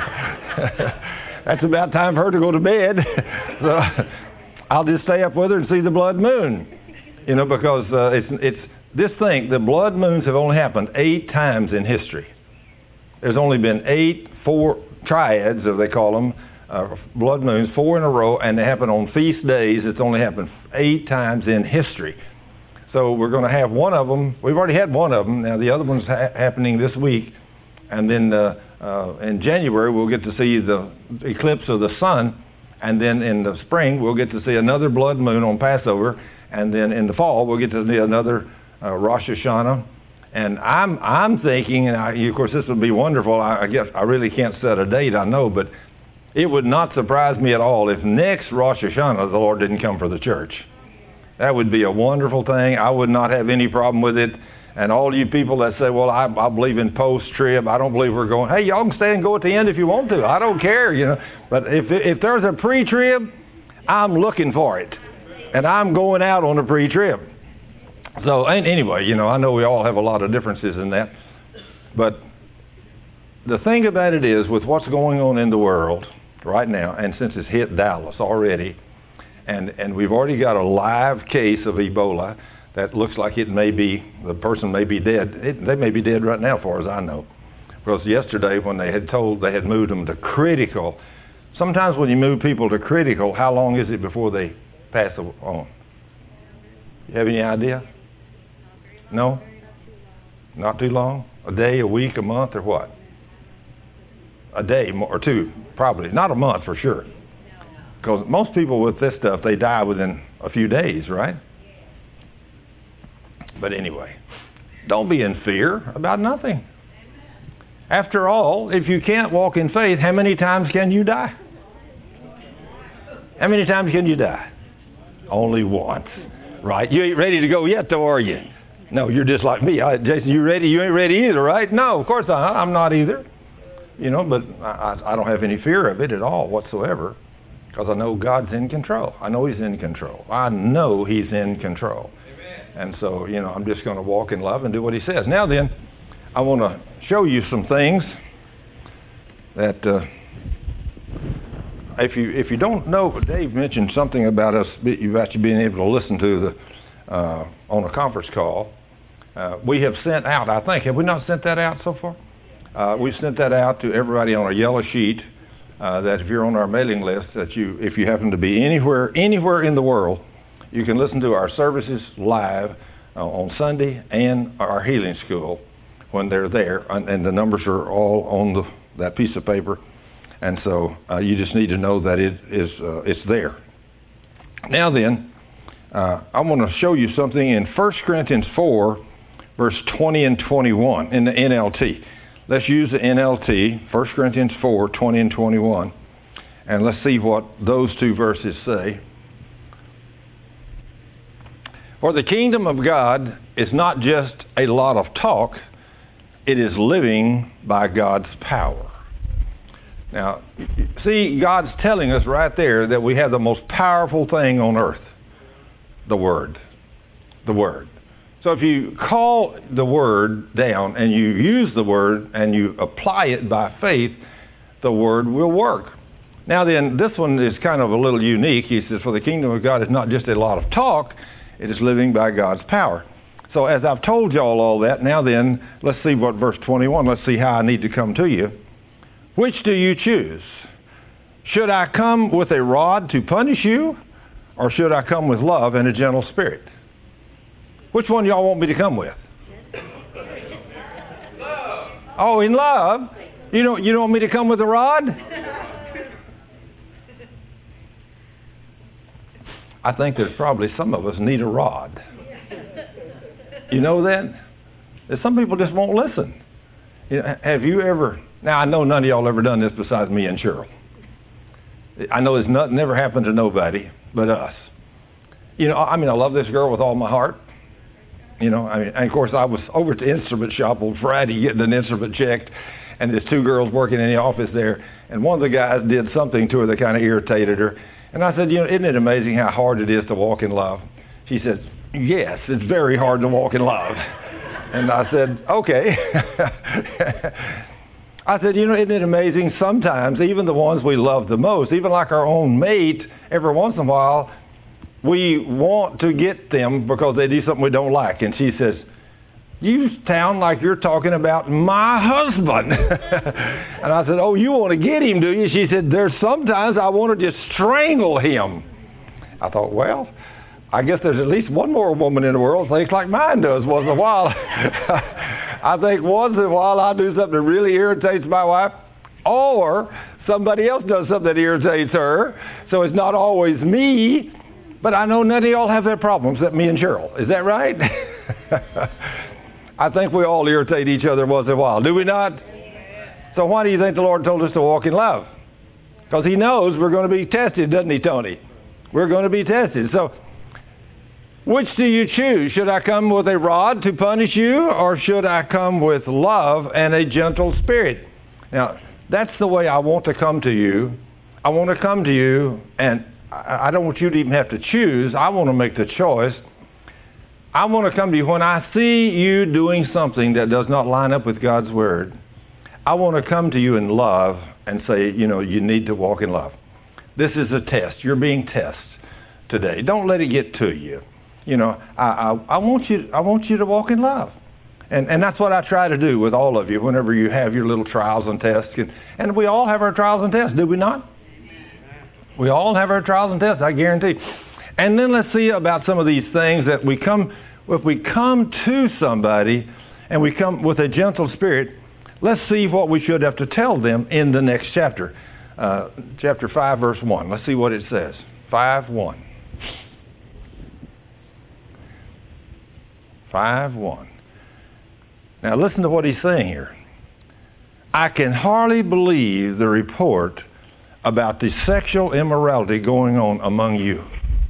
that's about time for her to go to bed. So I'll just stay up with her and see the blood moon. You know, because uh, it's it's this thing. The blood moons have only happened eight times in history. There's only been eight, four triads, as they call them. Uh, blood moons, four in a row, and they happen on feast days. It's only happened eight times in history. So we're going to have one of them. We've already had one of them. Now the other one's ha- happening this week. And then uh, uh, in January, we'll get to see the eclipse of the sun. And then in the spring, we'll get to see another blood moon on Passover. And then in the fall, we'll get to see another uh, Rosh Hashanah. And I'm I'm thinking, and I, of course this would be wonderful. I, I guess I really can't set a date, I know, but it would not surprise me at all if next Rosh Hashanah the Lord didn't come for the church. That would be a wonderful thing. I would not have any problem with it. And all you people that say, well, I, I believe in post-trib, I don't believe we're going, hey, y'all can stay and go at the end if you want to. I don't care, you know. But if if there's a pre-trib, I'm looking for it. And I'm going out on a pre-trib. So anyway, you know, I know we all have a lot of differences in that. But the thing about it is, with what's going on in the world right now, and since it's hit Dallas already, and, and we've already got a live case of Ebola that looks like it may be, the person may be dead. It, they may be dead right now, as far as I know. Because yesterday when they had told, they had moved them to critical. Sometimes when you move people to critical, how long is it before they pass on? You have any idea? No? Not too long? A day, a week, a month, or what? A day or two, probably. Not a month for sure. Because most people with this stuff, they die within a few days, right? But anyway, don't be in fear about nothing. After all, if you can't walk in faith, how many times can you die? How many times can you die? Only once, right? You ain't ready to go yet, though, are you? No, you're just like me. I, Jason, you ready? You ain't ready either, right? No, of course not. I'm not either. You know, but I, I don't have any fear of it at all whatsoever, because I know God's in control. I know He's in control. I know He's in control. And so, you know, I'm just going to walk in love and do what He says. Now then, I want to show you some things that, uh, if you if you don't know, Dave mentioned something about us, you actually being able to listen to the uh, on a conference call. Uh, we have sent out, I think, have we not sent that out so far? Uh, we sent that out to everybody on a yellow sheet. Uh, that if you're on our mailing list, that you, if you happen to be anywhere anywhere in the world, you can listen to our services live uh, on Sunday and our healing school when they're there, and, and the numbers are all on the, that piece of paper. And so uh, you just need to know that it is uh, it's there. Now then, uh, I want to show you something in First Corinthians four, verse twenty and twenty-one in the N L T. Let's use the N L T, First Corinthians four, twenty and twenty-one, and let's see what those two verses say. For the kingdom of God is not just a lot of talk, it is living by God's power. Now, see, God's telling us right there that we have the most powerful thing on earth, the Word. The Word. So if you call the Word down and you use the Word and you apply it by faith, the Word will work. Now then, this one is kind of a little unique. He says, for the kingdom of God is not just a lot of talk, it is living by God's power. So as I've told y'all all that, now then, let's see what verse twenty-one, let's see how I need to come to you. Which do you choose? Should I come with a rod to punish you, or should I come with love and a gentle spirit? Which one y'all want me to come with? Oh, in love? You don't, you don't want me to come with a rod? I think there's probably some of us need a rod. You know that? That some people just won't listen. You know, have you ever... Now, I know none of y'all ever done this besides me and Cheryl. I know it's not, never happened to nobody but us. You know, I mean, I love this girl with all my heart. You know, I mean, and of course, I was over at the instrument shop on Friday getting an instrument checked, and there's two girls working in the office there, and one of the guys did something to her that kind of irritated her. And I said, you know, isn't it amazing how hard it is to walk in love? She said, yes, it's very hard to walk in love. And I said, okay. I said, you know, isn't it amazing? Sometimes, even the ones we love the most, even like our own mate, every once in a while, we want to get them because they do something we don't like. And she says, you sound like you're talking about my husband. And I said, oh, you want to get him, do you? She said, there's sometimes I want to just strangle him. I thought, well, I guess there's at least one more woman in the world that thinks like mine does once in a while. I think once in a while I do something that really irritates my wife, or somebody else does something that irritates her. So it's not always me, but I know none of y'all have that problem except me and Cheryl. Is that right? I think we all irritate each other once in a while, do we not? So why do you think the Lord told us to walk in love? Because He knows we're going to be tested, doesn't He, Tony? We're going to be tested. So which do you choose? Should I come with a rod to punish you, or should I come with love and a gentle spirit? Now, that's the way I want to come to you. I want to come to you, and I don't want you to even have to choose. I want to make the choice. I want to come to you when I see you doing something that does not line up with God's Word. I want to come to you in love and say, you know, you need to walk in love. This is a test. You're being tested today. Don't let it get to you. You know, I, I, I want you I want you to walk in love. And and that's what I try to do with all of you whenever you have your little trials and tests. And, and we all have our trials and tests, do we not? We all have our trials and tests, I guarantee. And then let's see about some of these things that we come, if we come to somebody and we come with a gentle spirit, let's see what we should have to tell them in the next chapter. uh, chapter five, verse one. Let's see what it says. five one. five one. Now listen to what he's saying here. I can hardly believe the report about the sexual immorality going on among you.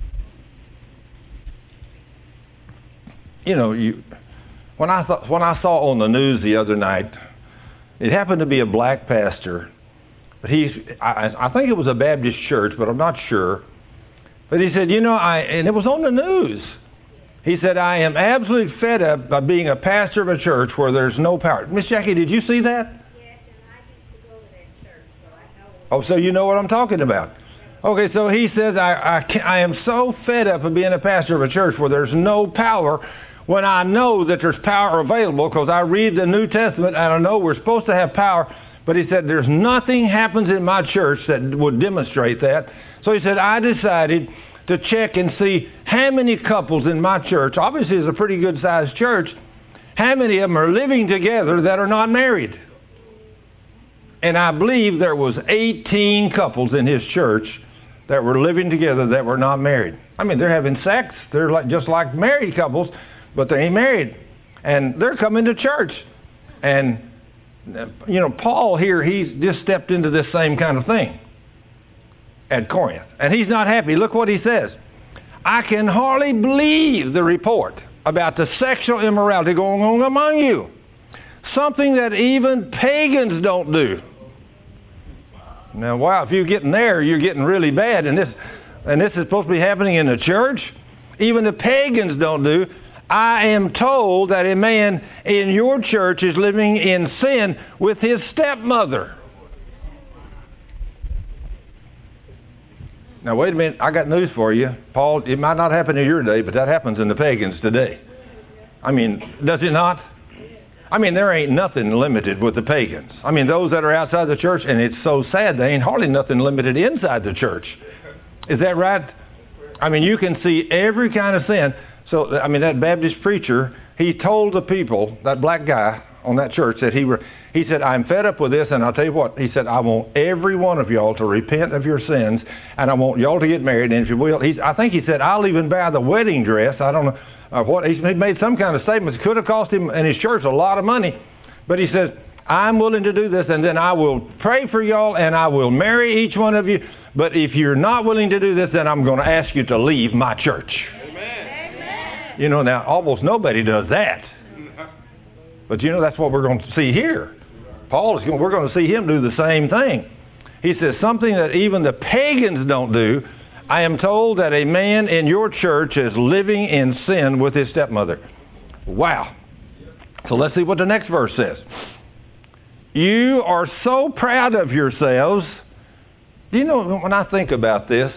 You know, you, when I th- when I saw on the news the other night, it happened to be a black pastor, but he's I, I think it was a Baptist church, but I'm not sure. But he said, you know, I and it was on the news. He said, I am absolutely fed up by being a pastor of a church where there's no power. Miss Jackie, did you see that?
Yes, and I used to go to that church, so I know.
Oh, so you know what I'm talking about. Okay, so he says, I, I, can, I am so fed up of being a pastor of a church where there's no power when I know that there's power available because I read the New Testament and I know we're supposed to have power. But he said, there's nothing happens in my church that would demonstrate that. So he said, I decided to check and see how many couples in my church, obviously it's a pretty good sized church, how many of them are living together that are not married. And I believe there was eighteen couples in his church that were living together that were not married. I mean, they're having sex. They're like, just like married couples, but they ain't married. And they're coming to church. And, you know, Paul here, he's just stepped into this same kind of thing at Corinth. And he's not happy. Look what he says. I can hardly believe the report about the sexual immorality going on among you. Something that even pagans don't do. Now, wow, if you're getting there, you're getting really bad. And this, and this is supposed to be happening in the church. Even the pagans don't do. I am told that a man in your church is living in sin with his stepmother. Now, wait a minute. I got news for you. Paul, it might not happen in your day, but that happens in the pagans today. I mean, does it not? I mean, there ain't nothing limited with the pagans. I mean, those that are outside the church, and it's so sad, there ain't hardly nothing limited inside the church. Is that right? I mean, you can see every kind of sin. So, I mean, that Baptist preacher, he told the people, that black guy on that church, that he were, he said, I'm fed up with this, and I'll tell you what, he said, I want every one of y'all to repent of your sins, and I want y'all to get married, and if you will, he's, I think he said, I'll even buy the wedding dress. I don't know uh, what, he made some kind of statements. It could have cost him and his church a lot of money, but he says, I'm willing to do this, and then I will pray for y'all, and I will marry each one of you, but if you're not willing to do this, then I'm going to ask you to leave my church. Amen. You know, now, almost nobody does that. But you know, that's what we're going to see here. Paul is going, we're going to see him do the same thing. He says, something that even the pagans don't do. I am told that a man in your church is living in sin with his stepmother. Wow. So let's see what the next verse says. You are so proud of yourselves. Do you know, when I think about this,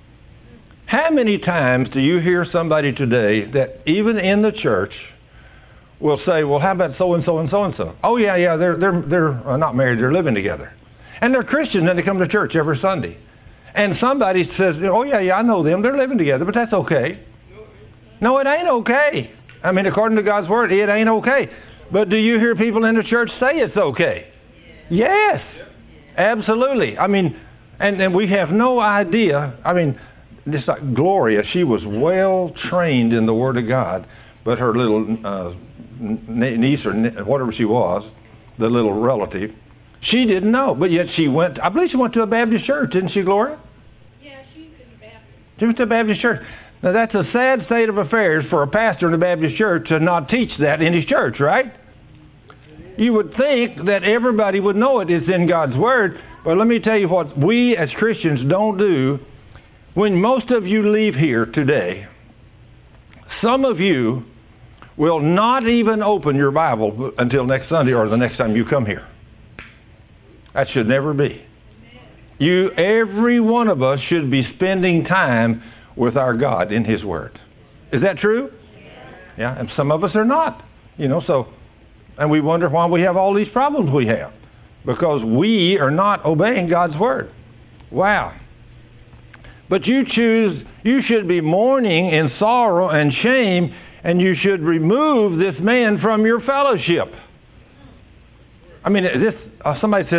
how many times do you hear somebody today that even in the church will say, well, how about so-and-so and so-and-so? Oh, yeah, yeah, they're, they're, they're uh, not married, they're living together. And they're Christians and they come to church every Sunday. And somebody says, oh, yeah, yeah, I know them, they're living together, but that's okay. No, it ain't okay. I mean, according to God's Word, it ain't okay. But do you hear people in the church say it's okay? Yes, absolutely. I mean, and, and we have no idea. I mean, just like Gloria, she was well trained in the Word of God, but her little uh, niece or whatever she was, the little relative, she didn't know. But yet she went, I believe she went to a Baptist church, didn't she, Gloria?
Yeah, she's in the Baptist.
She went to a Baptist church. Now that's a sad state of affairs for a pastor in a Baptist church to not teach that in his church, right? You would think that everybody would know it. It's in God's Word. But let me tell you what we as Christians don't do. When most of you leave here today, some of you will not even open your Bible until next Sunday or the next time you come here. That should never be. You, every one of us should be spending time with our God in His Word. Is that true? Yeah, and some of us are not. You know, so, and we wonder why we have all these problems we have. Because we are not obeying God's Word. Wow. But you choose, you should be mourning in sorrow and shame, and you should remove this man from your fellowship. I mean, this uh, somebody says,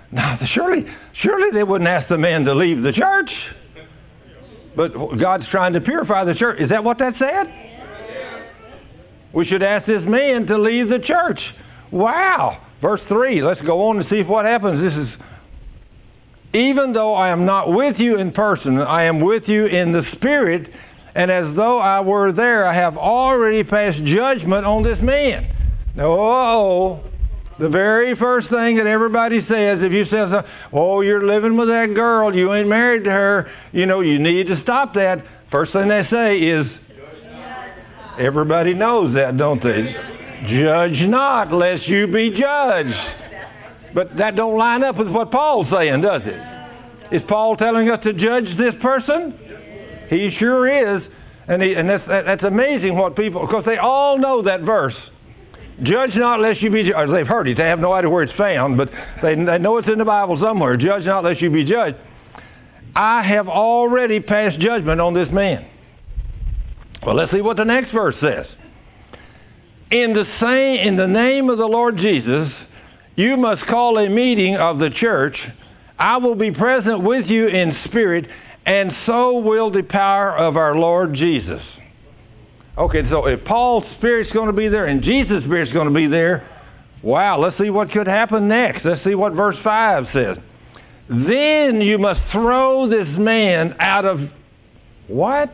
Now, surely, surely they wouldn't ask the man to leave the church. But God's trying to purify the church. Is that what that said? We should ask this man to leave the church. Wow. Verse three. Let's go on and see what happens. This is, even though I am not with you in person, I am with you in the spirit, and as though I were there, I have already passed judgment on this man. Now, oh, the very first thing that everybody says, if you say, oh, you're living with that girl, you ain't married to her, you know, you need to stop that. First thing they say is, everybody knows that, don't they? Judge not, lest you be judged. But that don't line up with what Paul's saying, does it? Is Paul telling us to judge this person? He sure is. And, he, and that's, that's amazing what people, because they all know that verse. Judge not lest you be judged. They've heard it. They have no idea where it's found, but they, they know it's in the Bible somewhere. Judge not lest you be judged. I have already passed judgment on this man. Well, let's see what the next verse says. In the same, in the name of the Lord Jesus, you must call a meeting of the church. I will be present with you in spirit, and so will the power of our Lord Jesus. Okay, so if Paul's Spirit's going to be there and Jesus' Spirit's going to be there, wow, let's see what could happen next. Let's see what verse five says. Then you must throw this man out of, what?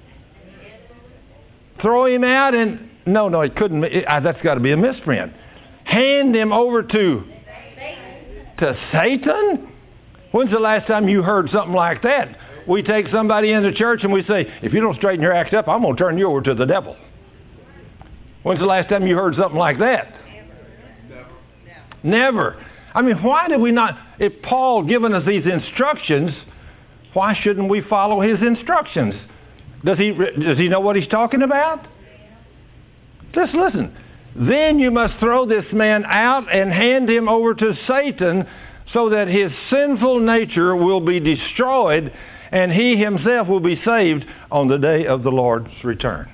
Throw him out and, no, no, it couldn't, it, uh, that's got to be a misprint. Hand him over to, to Satan? When's the last time you heard something like that? We take somebody into church and we say, if you don't straighten your act up, I'm going to turn you over to the devil. When's the last time you heard something like that? Never. Never. I mean, why did we not, if Paul given us these instructions, why shouldn't we follow his instructions? Does he, does he know what he's talking about? Just listen. Then you must throw this man out and hand him over to Satan so that his sinful nature will be destroyed and he himself will be saved on the day of the Lord's return.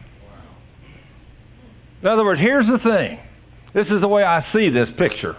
In other words, here's the thing. This is the way I see this picture.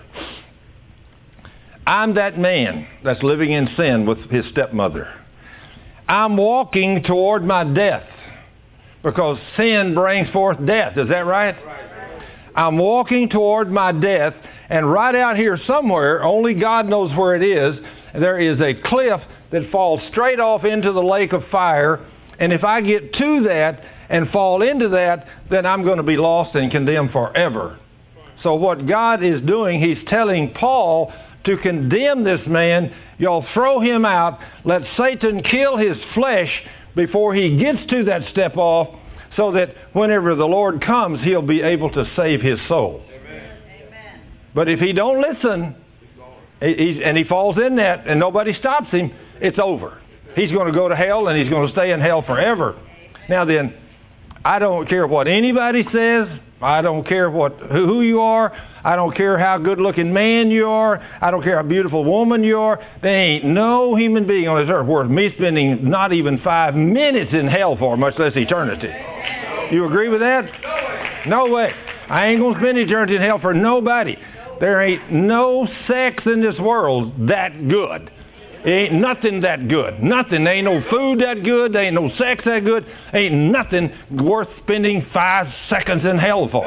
I'm that man that's living in sin with his stepmother. I'm walking toward my death because sin brings forth death. Is that right? I'm walking toward my death, and right out here somewhere, only God knows where it is, there is a cliff that falls straight off into the lake of fire. And if I get to that and fall into that, then I'm going to be lost and condemned forever. So what God is doing, he's telling Paul to condemn this man. Y'all throw him out. Let Satan kill his flesh before he gets to that step off, so that whenever the Lord comes, he'll be able to save his soul. Amen. But if he don't listen, he, and he falls in that and nobody stops him, it's over. He's going to go to hell, and he's going to stay in hell forever. Now then, I don't care what anybody says. I don't care what who you are. I don't care how good-looking man you are. I don't care how beautiful woman you are. There ain't no human being on this earth worth me spending not even five minutes in hell for, much less eternity. You agree with that? No way. I ain't going to spend eternity in hell for nobody. There ain't no sex in this world that good. Ain't nothing that good. Nothing. There ain't no food that good. There ain't no sex that good. Ain't nothing worth spending five seconds in hell for.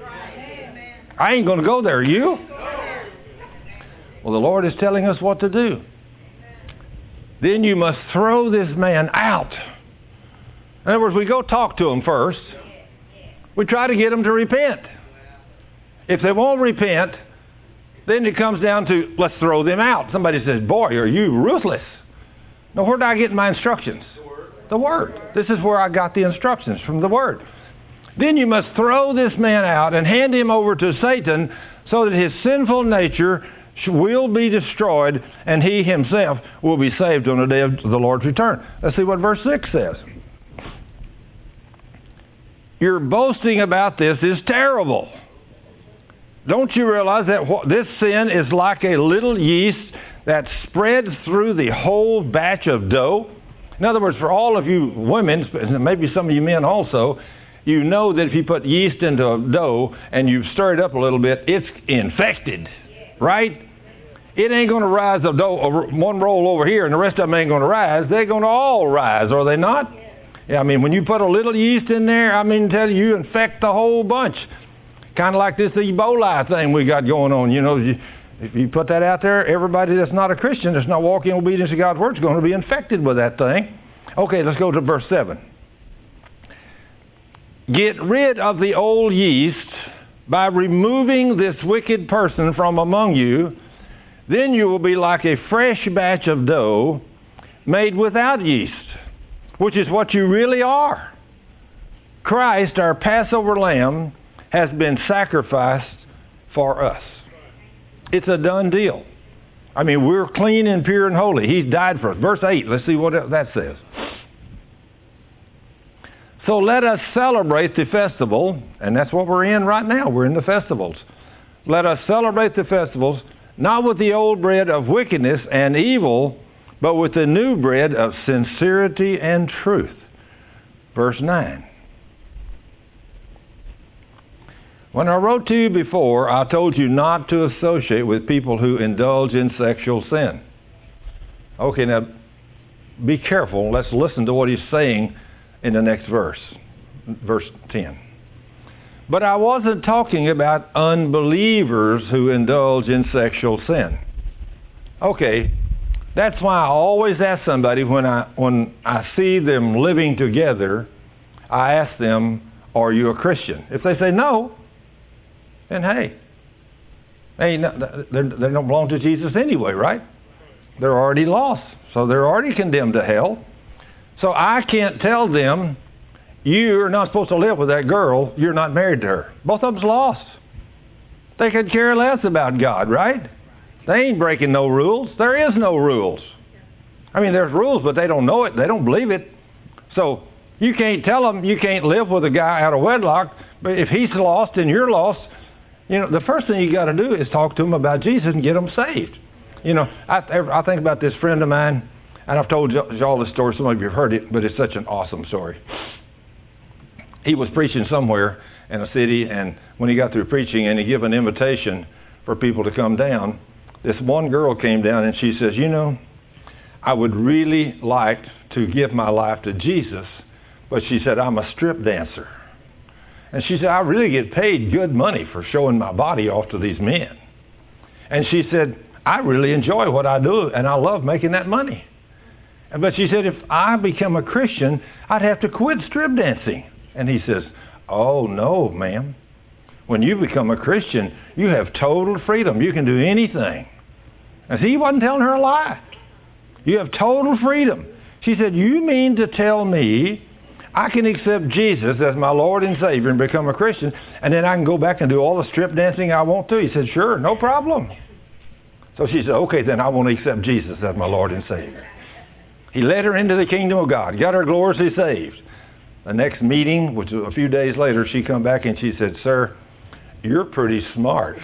I ain't going to go there. Are you? Well, the Lord is telling us what to do. Then you must throw this man out. In other words, we go talk to him first. We try to get them to repent. If they won't repent, then it comes down to, let's throw them out. Somebody says, boy, are you ruthless. Now, where did I get my instructions? The Word. The Word. This is where I got the instructions, from the Word. Then you must throw this man out and hand him over to Satan so that his sinful nature will be destroyed and he himself will be saved on the day of the Lord's return. Let's see what verse six says. Your boasting about this is terrible. Don't you realize that what, this sin is like a little yeast that spreads through the whole batch of dough? In other words, for all of you women, maybe some of you men also, you know that if you put yeast into a dough and you stir it up a little bit, it's infected, right? it ain't going to rise a dough, one roll over here and the rest of them ain't going to rise. They're going to all rise, are they not? Yeah, I mean, when you put a little yeast in there, I mean, tell you, you infect the whole bunch. Kind of like this Ebola thing we got going on. You know, you, if you put that out there, everybody that's not a Christian, that's not walking in obedience to God's word, is going to be infected with that thing. Okay, let's go to verse seven. Get rid of the old yeast by removing this wicked person from among you. Then you will be like a fresh batch of dough made without yeast, which is what you really are. Christ, our Passover lamb, has been sacrificed for us. It's a done deal. I mean, we're clean and pure and holy. He's died for us. Verse eight, let's see what that says. So let us celebrate the festival, and that's what we're in right now. We're in the festivals. Let us celebrate the festivals, not with the old bread of wickedness and evil, but with the new bread of sincerity and truth. Verse nine. When I wrote to you before, I told you not to associate with people who indulge in sexual sin. Okay, now be careful. Let's listen to what he's saying in the next verse, verse ten. But I wasn't talking about unbelievers who indulge in sexual sin. Okay, that's why I always ask somebody when I when I see them living together, I ask them, are you a Christian? If they say no, then hey, they, they don't belong to Jesus anyway, right? They're already lost, so they're already condemned to hell. So I can't tell them, you're not supposed to live with that girl, you're not married to her. Both of them's lost. They could care less about God, right? They ain't breaking no rules. There is no rules. I mean, there's rules, but they don't know it. They don't believe it. So you can't tell them you can't live with a guy out of wedlock, but if he's lost and you're lost, you know, the first thing you got to do is talk to them about Jesus and get them saved. You know, I, I think about this friend of mine, and I've told y'all this story. Some of you have heard it, but it's such an awesome story. He was preaching somewhere in a city, and when he got through preaching and he gave an invitation for people to come down, this one girl came down and she says, you know, I would really like to give my life to Jesus, but she said, I'm a strip dancer. And she said, I really get paid good money for showing my body off to these men. And she said, I really enjoy what I do, and I love making that money. But she said, if I become a Christian, I'd have to quit strip dancing. And he says, oh, no, ma'am. When you become a Christian, you have total freedom. You can do anything. And see, he wasn't telling her a lie. You have total freedom. She said, you mean to tell me I can accept Jesus as my Lord and Savior and become a Christian, and then I can go back and do all the strip dancing I want to? He said, sure, no problem. So she said, okay, then I want to accept Jesus as my Lord and Savior. He led her into the kingdom of God, got her gloriously saved. The next meeting, which was a few days later, she come back and she said, sir, you're pretty smart.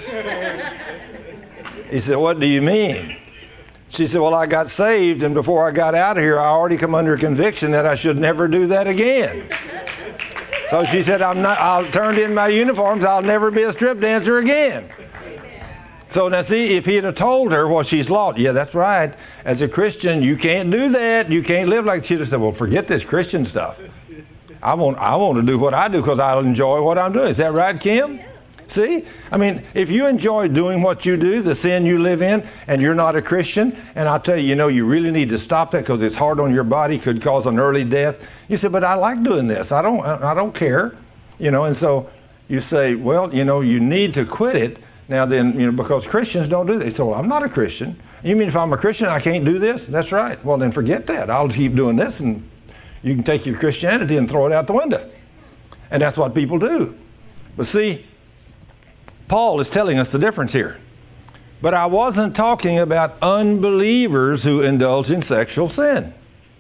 He said, what do you mean? She said, well, I got saved, and before I got out of here, I already come under conviction that I should never do that again. So she said, I'm not, I'll turn in my uniforms, I'll never be a strip dancer again. So now see, if he'd have told her, well, she's lost. Yeah, that's right. As a Christian, you can't do that. You can't live like, she'd have said, well, forget this Christian stuff. I want, I want to do what I do because I enjoy what I'm doing. Is that right, Kim? See? I mean, if you enjoy doing what you do, the sin you live in, and you're not a Christian, and I'll tell you, you know, you really need to stop that because it's hard on your body, could cause an early death. You say, but I like doing this. I don't, I don't care. You know, and so you say, well, you know, you need to quit it. Now then, you know, because Christians don't do that. They say, well, I'm not a Christian. You mean if I'm a Christian, I can't do this? That's right. Well, then forget that. I'll keep doing this, and you can take your Christianity and throw it out the window. And that's what people do. But see, Paul is telling us the difference here. But I wasn't talking about unbelievers who indulge in sexual sin,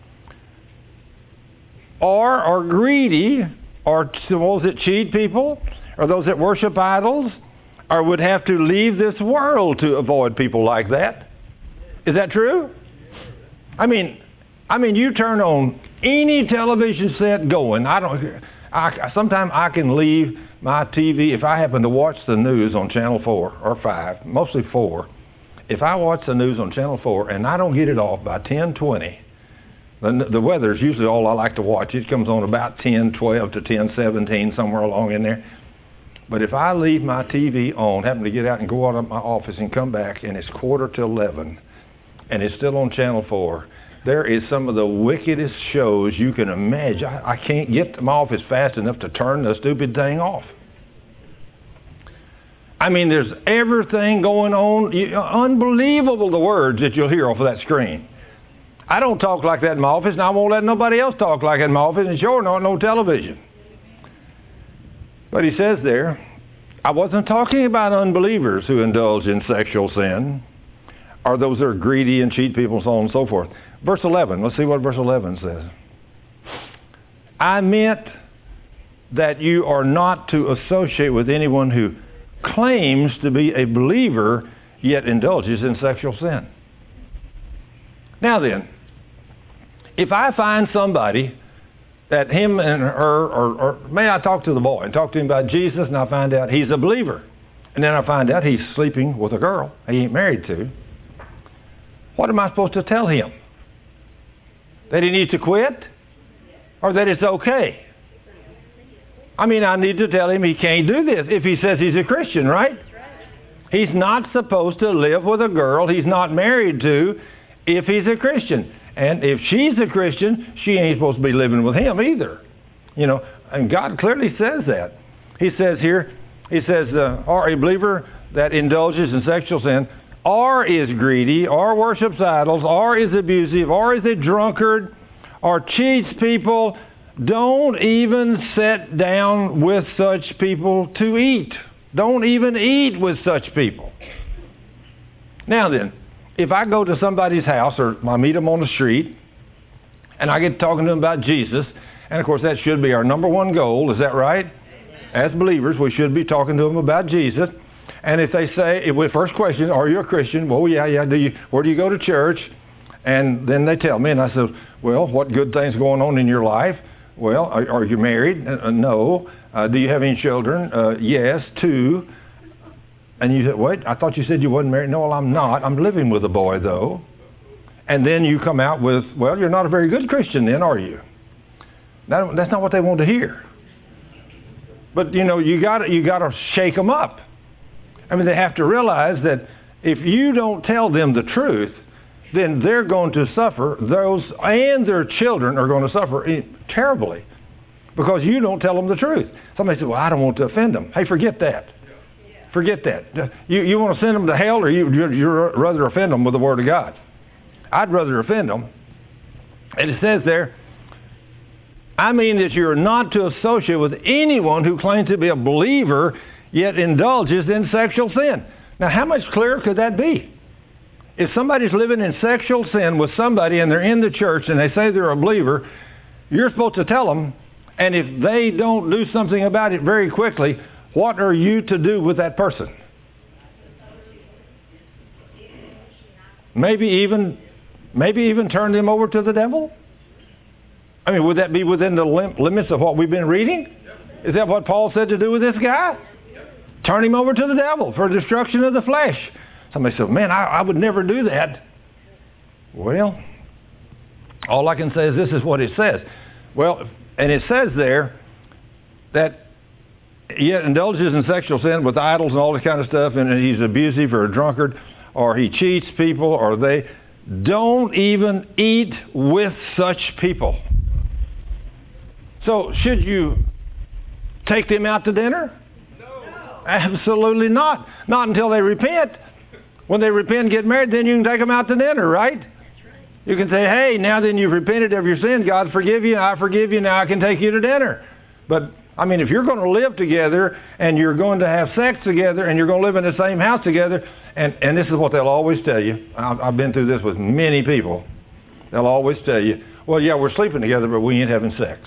or are greedy, or those that cheat people, or those that worship idols, or would have to leave this world to avoid people like that. Is that true? I mean, I mean, you turn on any television set going. I don't. I, sometimes I can leave my T V if I happen to watch the news on Channel Four or Five, mostly Four, if I watch the news on Channel four and I don't get it off by ten twenty, the, the weather is usually all I like to watch. It comes on about ten twelve to ten seventeen, somewhere along in there. But if I leave my T V on, happen to get out and go out of my office and come back, and it's quarter to eleven, and it's still on Channel four, there is some of the wickedest shows you can imagine. I, I can't get to my office fast enough to turn the stupid thing off. I mean, there's everything going on. You, unbelievable the words that you'll hear off of that screen. I don't talk like that in my office, and I won't let nobody else talk like that in my office, and sure not no television. But he says there, I wasn't talking about unbelievers who indulge in sexual sin, or those that are greedy and cheat people, so on and so forth. Verse eleven, let's see what verse eleven says. I meant that you are not to associate with anyone who claims to be a believer, yet indulges in sexual sin. Now then, if I find somebody that him and her, or, or may I talk to the boy and talk to him about Jesus, and I find out he's a believer, and then I find out he's sleeping with a girl he ain't married to, what am I supposed to tell him? That he needs to quit? Or that it's okay? I mean, I need to tell him he can't do this if he says he's a Christian, right? He's not supposed to live with a girl he's not married to if he's a Christian. And if she's a Christian, she ain't supposed to be living with him either. You know, and God clearly says that. He says here, he says, uh, or a believer that indulges in sexual sin, or is greedy, or worships idols, or is abusive, or is a drunkard, or cheats people, don't even sit down with such people to eat. Don't even eat with such people. Now then, if I go to somebody's house or I meet them on the street and I get talking to them about Jesus, and of course that should be our number one goal, is that right? As believers, we should be talking to them about Jesus. And if they say, if we first question, are you a Christian? Well, yeah, yeah. Do you? Where do you go to church? And then they tell me, and I said, well, what good things going on in your life? Well, are, are you married? Uh, no. Uh, do you have any children? Uh, yes, two. And you said, wait, I thought you said you wasn't married. No, well, I'm not. I'm living with a boy, though. And then you come out with, well, you're not a very good Christian then, are you? That, that's not what they want to hear. But, you know, you got you got to shake them up. I mean, they have to realize that if you don't tell them the truth, then they're going to suffer. Those and their children are going to suffer terribly because you don't tell them the truth. Somebody says, well, I don't want to offend them. Hey, forget that. Forget that. You, you want to send them to hell, or you, you'd rather offend them with the Word of God? I'd rather offend them. And it says there, I mean that you're not to associate with anyone who claims to be a believer yet indulges in sexual sin. Now, how much clearer could that be? If somebody's living in sexual sin with somebody and they're in the church and they say they're a believer, you're supposed to tell them, and if they don't do something about it very quickly, what are you to do with that person? Maybe even, maybe even turn them over to the devil? I mean, would that be within the lim- limits of what we've been reading? Is that what Paul said to do with this guy? Turn him over to the devil for destruction of the flesh. Somebody said, man, I, I would never do that. Well, all I can say is this is what it says. Well, and it says there that yet indulges in sexual sin with idols and all this kind of stuff, and he's abusive or a drunkard, or he cheats people, or they don't even eat with such people. So should you take them out to dinner? No. Absolutely not. Not until they repent. When they repent and get married, then you can take them out to dinner, right? You can say, hey, now then you've repented of your sin. God forgive you. I forgive you. Now I can take you to dinner. But, I mean, if you're going to live together and you're going to have sex together and you're going to live in the same house together, and, and this is what they'll always tell you. I've, I've been through this with many people. They'll always tell you, well, yeah, we're sleeping together, but we ain't having sex.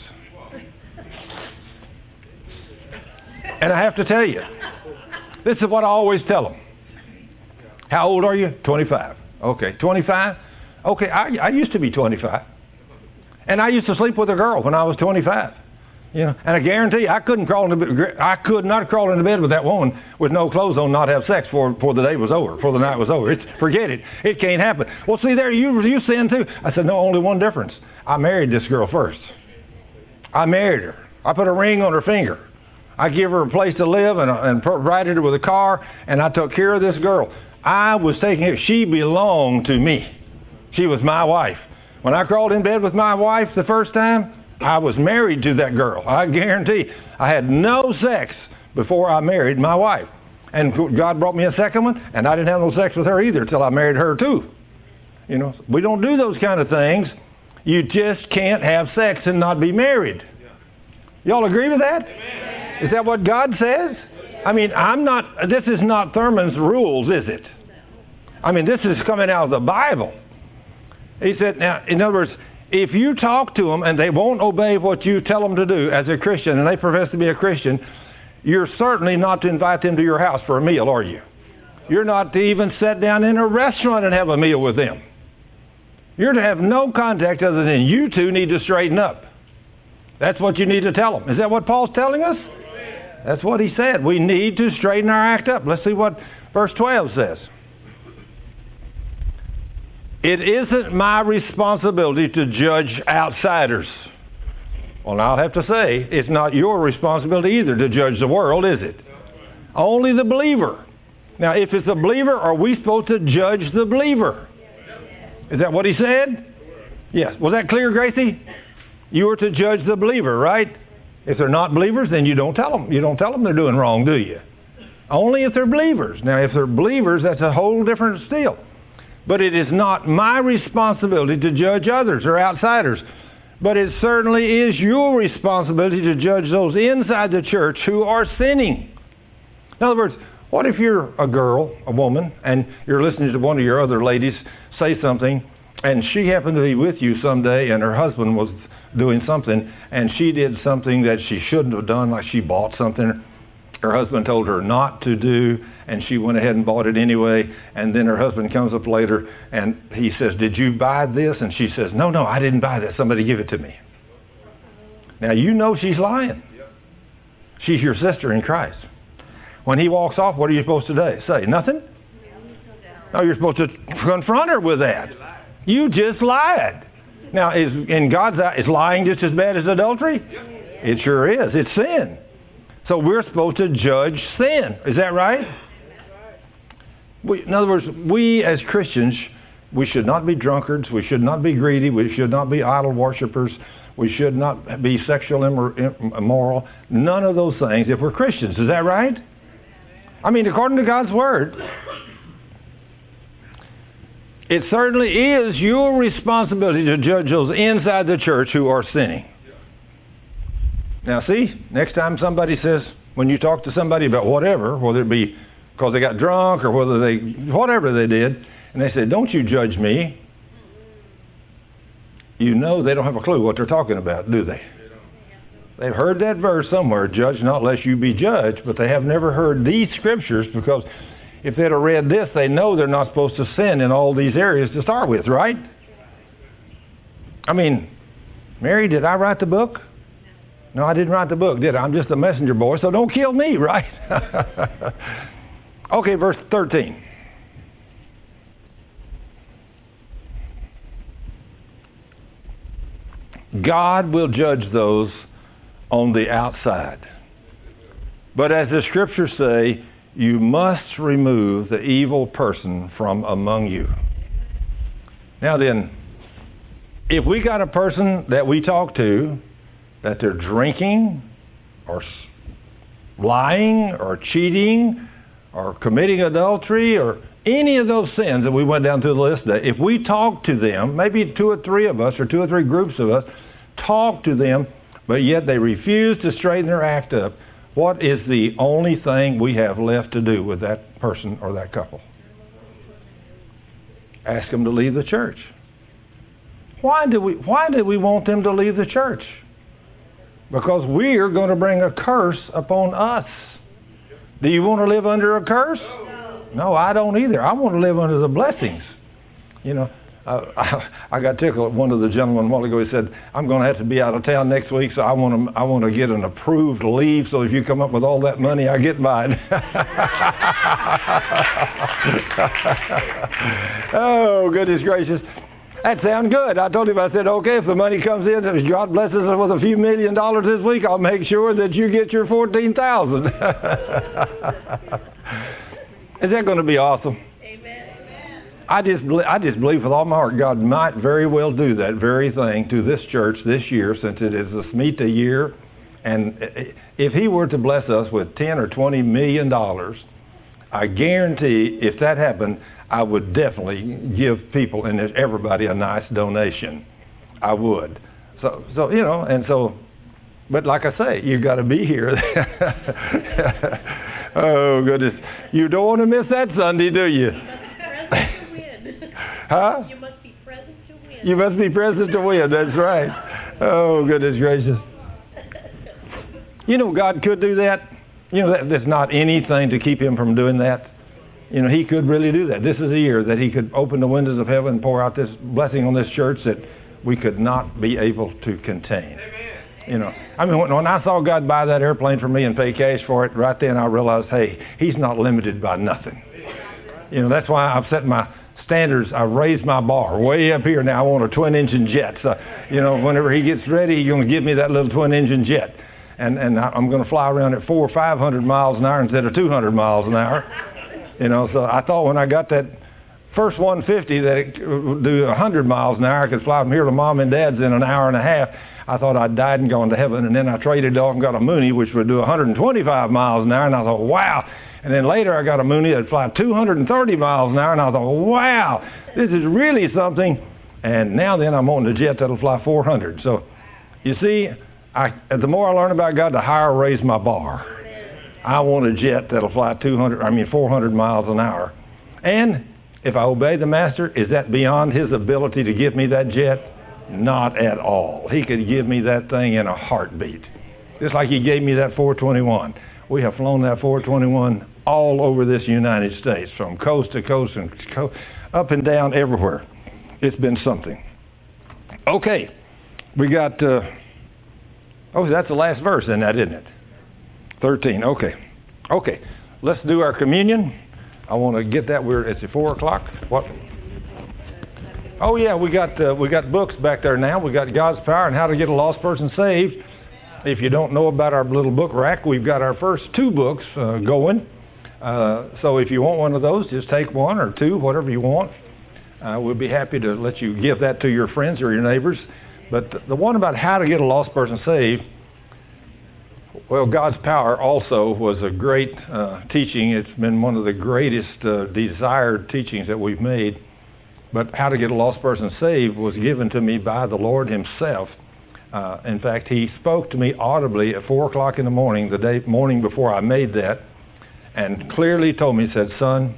And I have to tell you, this is what I always tell them. How old are you? twenty-five. Okay, twenty-five? Okay, I, I used to be twenty-five. And I used to sleep with a girl when I was twenty-five. You know, and I guarantee you, I couldn't crawl into bed, I could not crawl into bed with that woman with no clothes on, not have sex before, before the day was over, before the night was over. It's, forget it. It can't happen. Well, see there, you you sin too. I said, no, only one difference. I married this girl first. I married her. I put a ring on her finger. I give her a place to live and, and provided her with a car, and I took care of this girl. I was taking her. She belonged to me. She was my wife. When I crawled in bed with my wife the first time, I was married to that girl. I guarantee I had no sex before I married my wife. And God brought me a second one, and I didn't have no sex with her either until I married her too. You know, we don't do those kind of things. You just can't have sex and not be married. Y'all agree with that? Amen. Is that what God says? I mean, I'm not, this is not Thurman's rules, is it? I mean, this is coming out of the Bible. He said, now, in other words, if you talk to them and they won't obey what you tell them to do as a Christian, and they profess to be a Christian, you're certainly not to invite them to your house for a meal, are you? You're not to even sit down in a restaurant and have a meal with them. You're to have no contact other than you two need to straighten up. That's what you need to tell them. Is that what Paul's telling us? That's what he said. We need to straighten our act up. Let's see what verse twelve says. It isn't my responsibility to judge outsiders. Well, I'll have to say, it's not your responsibility either to judge the world, is it? Only the believer. Now, if it's a believer, are we supposed to judge the believer? Is that what he said? Yes. Was that clear, Gracie? You are to judge the believer, right? If they're not believers, then you don't tell them. You don't tell them they're doing wrong, do you? Only if they're believers. Now, if they're believers, that's a whole different deal. But it is not my responsibility to judge others or outsiders. But it certainly is your responsibility to judge those inside the church who are sinning. In other words, what if you're a girl, a woman, and you're listening to one of your other ladies say something, and she happened to be with you someday, and her husband was doing something, and she did something that she shouldn't have done, like she bought something her husband told her not to do, and she went ahead and bought it anyway, and then her husband comes up later, and he says, did you buy this? And she says, no, no, I didn't buy that. Somebody give it to me. Now, you know she's lying. She's your sister in Christ. When he walks off, what are you supposed to say? Nothing? No, you're supposed to confront her with that. You just lied. Now, is in God's eye, is lying just as bad as adultery? It sure is. It's sin. So we're supposed to judge sin. Is that right? We, in other words, we as Christians, we should not be drunkards. We should not be greedy. We should not be idol worshipers. We should not be sexual immor- immoral. None of those things if we're Christians. Is that right? I mean, according to God's Word, it certainly is your responsibility to judge those inside the church who are sinning. Now see, next time somebody says, when you talk to somebody about whatever, whether it be because they got drunk or whether they, whatever they did, and they say, don't you judge me, you know they don't have a clue what they're talking about, do they? They've heard that verse somewhere, judge not lest you be judged, but they have never heard these scriptures, because if they'd have read this, they know they're not supposed to sin in all these areas to start with, right? I mean, Mary, did I write the book? No, I didn't write the book, did I? I'm just a messenger boy, so don't kill me, right? Okay, verse thirteen. God will judge those on the outside. But as the scriptures say, you must remove the evil person from among you. Now then, if we got a person that we talk to that they're drinking or lying or cheating or committing adultery or any of those sins that we went down through the list today, if we talk to them, maybe two or three of us or two or three groups of us, talk to them, but yet they refuse to straighten their act up, what is the only thing we have left to do with that person or that couple? Ask them to leave the church. Why do we, why do we want them to leave the church? Because we're going to bring a curse upon us. Do you want to live under a curse? No, I don't either. I want to live under the blessings. You know, Uh, I, I got tickled. One of the gentlemen a while ago, he said, I'm going to have to be out of town next week, so I want to I want to get an approved leave, so if you come up with all that money, I get mine. Oh, goodness gracious. That sounds good. I told him, I said, okay, if the money comes in, if God blesses us with a few million dollars this week, I'll make sure that you get your fourteen thousand. Is that going to be awesome?
Amen.
I just, I just believe with all my heart God might very well do that very thing to this church this year, since it is a Shemitah year. And if He were to bless us with ten or twenty million dollars, I guarantee if that happened, I would definitely give people and everybody a nice donation. I would. So, so you know, and so, but like I say, you've got to be here. Oh, goodness. You don't want to miss that Sunday, do you?
Present to win.
Huh?
You must be present to win.
You must be present to win. That's right. Oh, goodness gracious. You know, God could do that. You know, that, there's not anything to keep Him from doing that. You know, He could really do that. This is a year that He could open the windows of heaven and pour out this blessing on this church that we could not be able to contain. You know, I mean, when, when I saw God buy that airplane for me and pay cash for it, right then I realized, hey, He's not limited by nothing. You know, that's why I've set my standards. I've raised my bar way up here now. I want a twin-engine jet. So, you know, whenever He gets ready, He's going to give me that little twin-engine jet. And and I'm going to fly around at four or five hundred miles an hour instead of two hundred miles an hour. You know, so I thought when I got that first one fifty that it would do one hundred miles an hour, I could fly from here to Mom and Dad's in an hour and a half. I thought I'd died and gone to heaven. And then I traded off and got a Mooney, which would do one hundred twenty-five miles an hour. And I thought, wow. And then later I got a Mooney that'd fly two hundred thirty miles an hour. And I thought, wow, this is really something. And now then I'm on the jet that'll fly four hundred. So, you see, I, the more I learn about God, the higher I raise my bar. I want a jet that'll fly two hundred, I mean four hundred miles an hour. And if I obey the Master, is that beyond His ability to give me that jet? Not at all. He could give me that thing in a heartbeat. Just like He gave me that four twenty-one. We have flown that four twenty-one all over this United States, from coast to coast and co- up and down everywhere. It's been something. Okay, we got, uh, oh, that's the last verse in that, isn't it? thirteen, okay. Okay, let's do our communion. I want to get that. We're, it's at four o'clock. What? Oh, yeah, we got uh, we got books back there now. We got God's Power and How to Get a Lost Person Saved. If you don't know about our little book rack, we've got our first two books uh, going. Uh, so if you want one of those, just take one or two, whatever you want. Uh, we'll be happy to let you give that to your friends or your neighbors. But the, the one about how to get a lost person saved, well, God's Power also was a great uh, teaching. It's been one of the greatest uh, desired teachings that we've made. But How to Get a Lost Person Saved was given to me by the Lord Himself. Uh, in fact, He spoke to me audibly at four o'clock in the morning, the day morning before I made that, and clearly told me, He said, son,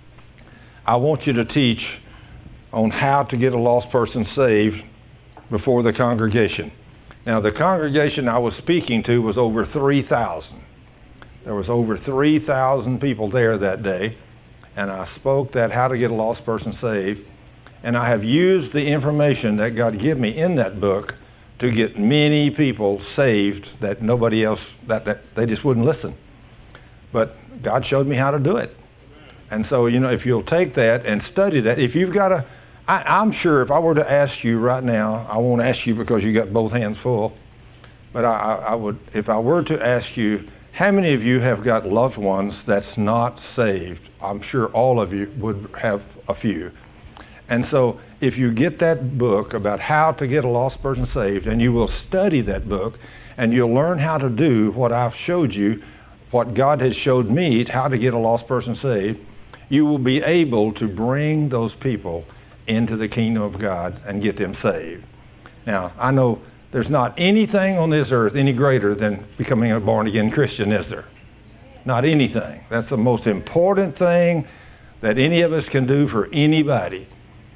I want you to teach on how to get a lost person saved before the congregation. Now, the congregation I was speaking to was over three thousand. There was over three thousand people there that day, and I spoke that How to Get a Lost Person Saved, and I have used the information that God gave me in that book to get many people saved that nobody else, that, that they just wouldn't listen. But God showed me how to do it. And so, you know, if you'll take that and study that, if you've got a, I, I'm sure if I were to ask you right now, I won't ask you because you got both hands full, but I, I, I would, if I were to ask you, how many of you have got loved ones that's not saved? I'm sure all of you would have a few. And so if you get that book about how to get a lost person saved, and you will study that book, and you'll learn how to do what I've showed you, what God has showed me, how to get a lost person saved, you will be able to bring those people into the kingdom of God and get them saved. Now, I know there's not anything on this earth any greater than becoming a born-again Christian, is there? Not anything. That's the most important thing that any of us can do for anybody.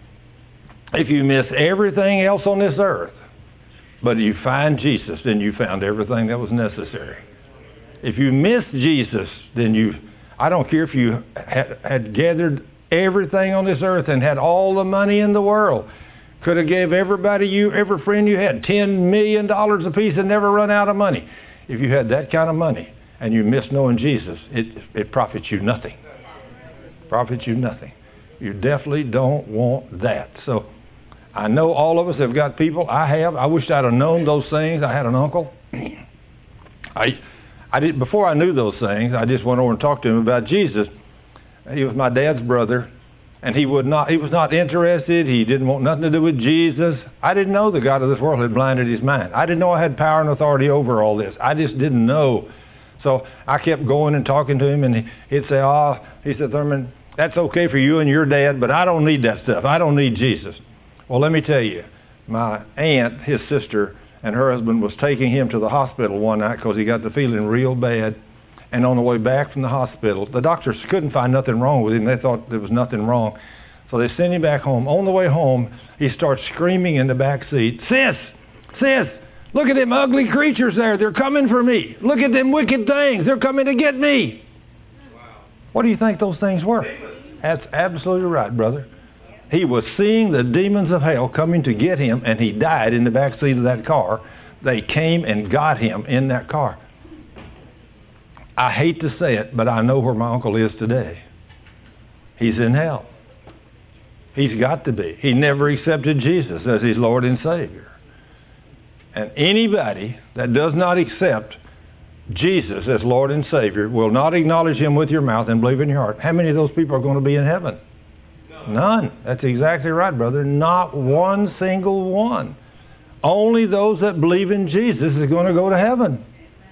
If you miss everything else on this earth, but you find Jesus, then you found everything that was necessary. If you miss Jesus, then you, I don't care if you had, had gathered everything on this earth and had all the money in the world, could have gave everybody you, every friend you had, ten million dollars apiece and never run out of money. If you had that kind of money and you miss knowing Jesus, it, it profits you nothing. Profits you nothing. You definitely don't want that. So I know all of us have got people. I have. I wish I'd have known those things. I had an uncle. I, I did before I knew those things. I just went over and talked to him about Jesus. He was my dad's brother, and he would not. He was not interested. He didn't want nothing to do with Jesus. I didn't know the God of this world had blinded his mind. I didn't know I had power and authority over all this. I just didn't know. So I kept going and talking to him, and he, he'd say, "Oh," he said, "Thurman, that's okay for you and your dad, but I don't need that stuff. I don't need Jesus." Well, let me tell you, my aunt, his sister, and her husband was taking him to the hospital one night because he got the feeling real bad. And on the way back from the hospital, the doctors couldn't find nothing wrong with him. They thought there was nothing wrong. So they sent him back home. On the way home, he starts screaming in the back seat, "Sis, sis, look at them ugly creatures there. They're coming for me. Look at them wicked things. They're coming to get me." Wow. What do you think those things were? That's absolutely right, brother. He was seeing the demons of hell coming to get him, and he died in the back seat of that car. They came and got him in that car. I hate to say it, but I know where my uncle is today. He's in hell. He's got to be. He never accepted Jesus as his Lord and Savior. And anybody that does not accept Jesus as Lord and Savior, will not acknowledge him with your mouth and believe in your heart, how many of those people are going to be in heaven? None. That's exactly right, brother. Not one single one. Only those that believe in Jesus is going to go to heaven.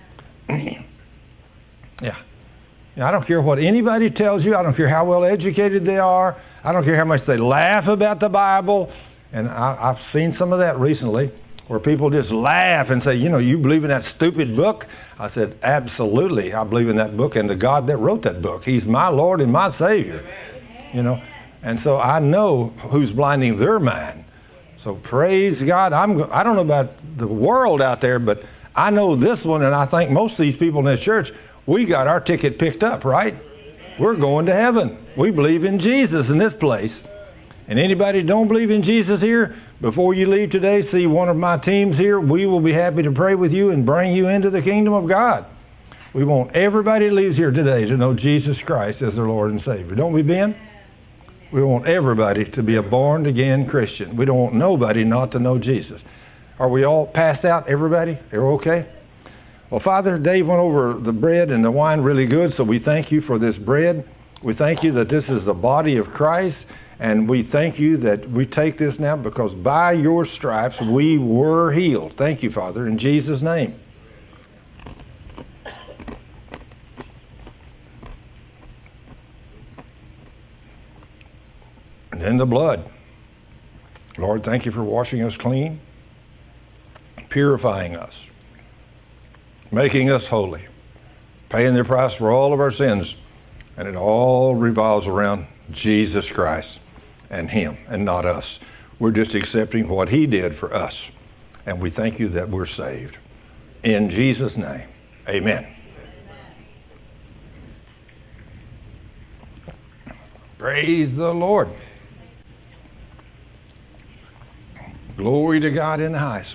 Yeah. yeah. I don't care what anybody tells you. I don't care how well educated they are. I don't care how much they laugh about the Bible. And I, I've seen some of that recently, where people just laugh and say, "You know, you believe in that stupid book?" I said, "Absolutely. I believe in that book and the God that wrote that book. He's my Lord and my Savior." You know. And so I know who's blinding their mind. So praise God. I'm, I don't know about the world out there, but I know this one, and I think most of these people in this church, we got our ticket picked up, right? We're going to heaven. We believe in Jesus in this place. And anybody who don't believe in Jesus here, before you leave today, see one of my teams here. We will be happy to pray with you and bring you into the kingdom of God. We want everybody who leaves here today to know Jesus Christ as their Lord and Savior. Don't we, Ben? We want everybody to be a born-again Christian. We don't want nobody not to know Jesus. Are we all passed out, everybody? You're okay? Well, Father, Dave went over the bread and the wine really good, so we thank you for this bread. We thank you that this is the body of Christ, and we thank you that we take this now because by your stripes we were healed. Thank you, Father, in Jesus' name. And then the blood. Lord, thank you for washing us clean, purifying us, making us holy, paying the price for all of our sins. And it all revolves around Jesus Christ and him and not us. We're just accepting what he did for us. And we thank you that we're saved. In Jesus' name, amen. Praise the Lord. Glory to God in the highest.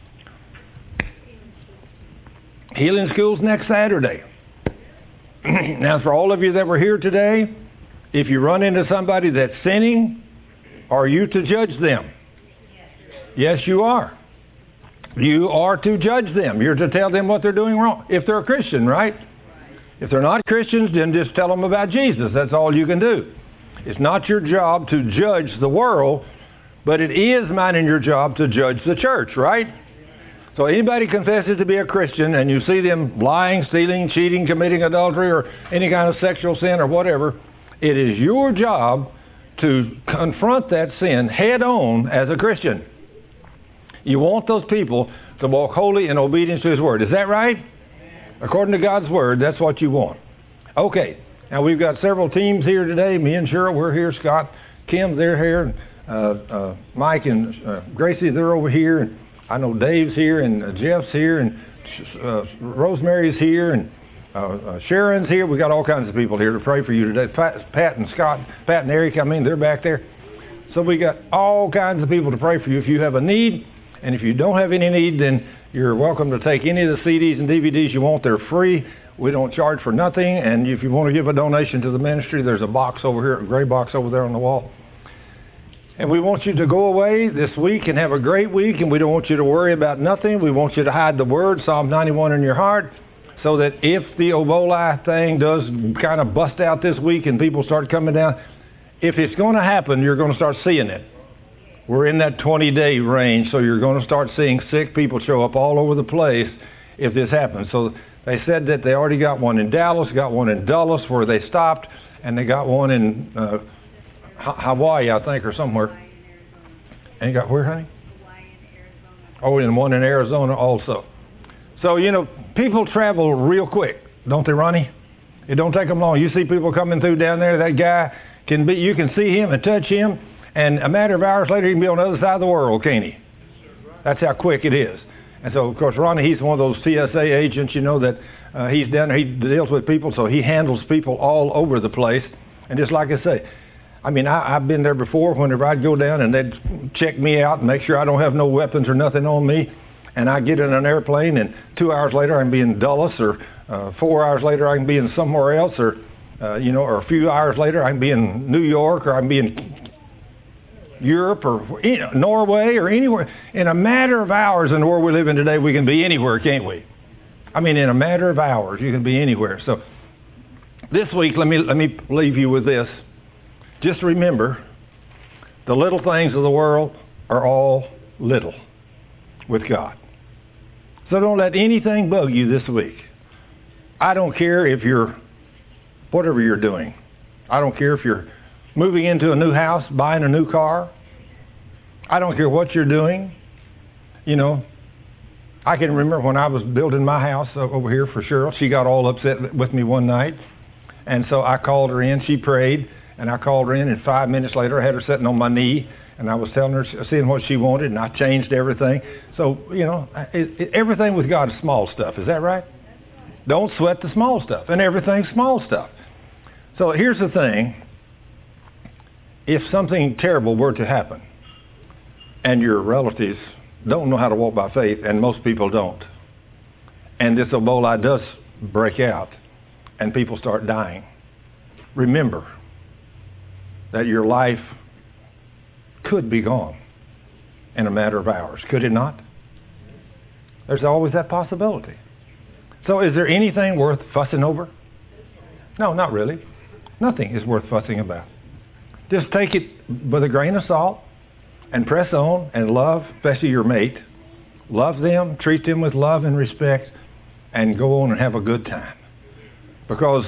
Healing school's next Saturday. Now, for all of you that were here today, if you run into somebody that's sinning, are you to judge them? Yes, you are. You are to judge them. You're to tell them what they're doing wrong. If they're a Christian, right? If they're not Christians, then just tell them about Jesus. That's all you can do. It's not your job to judge the world, but it is mine and your job to judge the church, right? So anybody confesses to be a Christian and you see them lying, stealing, cheating, committing adultery, or any kind of sexual sin or whatever, it is your job to confront that sin head on as a Christian. You want those people to walk holy in obedience to his word. Is that right? According to God's word, that's what you want. Okay. Now we've got several teams here today. Me and Cheryl, we're here. Scott, Kim, they're here. Uh, uh, Mike and uh, Gracie, they're over here. And I know Dave's here, and uh, Jeff's here, and uh, Rosemary's here, and uh, uh, Sharon's here. We got all kinds of people here to pray for you today. Pat, Pat and Scott, Pat and Eric, I mean, they're back there. So we got all kinds of people to pray for you if you have a need. And if you don't have any need, then you're welcome to take any of the C Ds and D V Ds you want. They're free. We don't charge for nothing. And if you want to give a donation to the ministry, there's a box over here, a gray box over there on the wall. And we want you to go away this week and have a great week. And we don't want you to worry about nothing. We want you to hide the word, Psalm ninety-one, in your heart, so that if the Ebola thing does kind of bust out this week and people start coming down, if it's going to happen, you're going to start seeing it. We're in that twenty-day range, so you're going to start seeing sick people show up all over the place if this happens. So they said that they already got one in Dallas, got one in Dulles where they stopped, and they got one in uh, Hawaii, I think, or somewhere. And you got where, honey? Oh, and one in Arizona also. So, you know, people travel real quick, don't they, Ronnie? It don't take them long. You see people coming through down there, that guy can be, you can see him and touch him, and a matter of hours later, he can be on the other side of the world, can't he? That's how quick it is. And so, of course, Ronnie, he's one of those T S A agents, you know, that uh, he's down there. He deals with people, so he handles people all over the place. And just like I say, I mean, I, I've been there before whenever I'd go down and they'd check me out and make sure I don't have no weapons or nothing on me. And I get in an airplane, and two hours later, I can be in Dulles, or uh, four hours later, I can be in somewhere else, or, uh, you know, or a few hours later, I can be in New York, or I can be in Europe or Norway or anywhere. In a matter of hours in the world we live in today, we can be anywhere, can't we? I mean, in a matter of hours, you can be anywhere. So this week, let me let me leave you with this. Just remember, the little things of the world are all little with God. So don't let anything bug you this week. I don't care if you're, whatever you're doing. I don't care if you're moving into a new house, buying a new car. I don't care what you're doing. You know, I can remember when I was building my house over here for Cheryl, she got all upset with me one night. And so I called her in, she prayed, and I called her in, and five minutes later I had her sitting on my knee, and I was telling her, seeing what she wanted, and I changed everything. So, you know, it, it, everything with God is small stuff. Is that right? Don't sweat the small stuff, and everything's small stuff. So here's the thing. If something terrible were to happen and your relatives don't know how to walk by faith, and most people don't, and this Ebola does break out and people start dying, remember that your life could be gone in a matter of hours, could it not? There's always that possibility. So is there anything worth fussing over? No, not really. Nothing is worth fussing about. Just take it with a grain of salt and press on and love, especially your mate. Love them, treat them with love and respect, and go on and have a good time. Because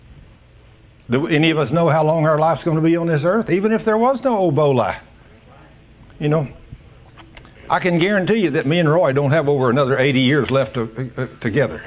do any of us know how long our life's going to be on this earth? Even if there was no Ebola. You know, I can guarantee you that me and Roy don't have over another eighty years left to, uh, together.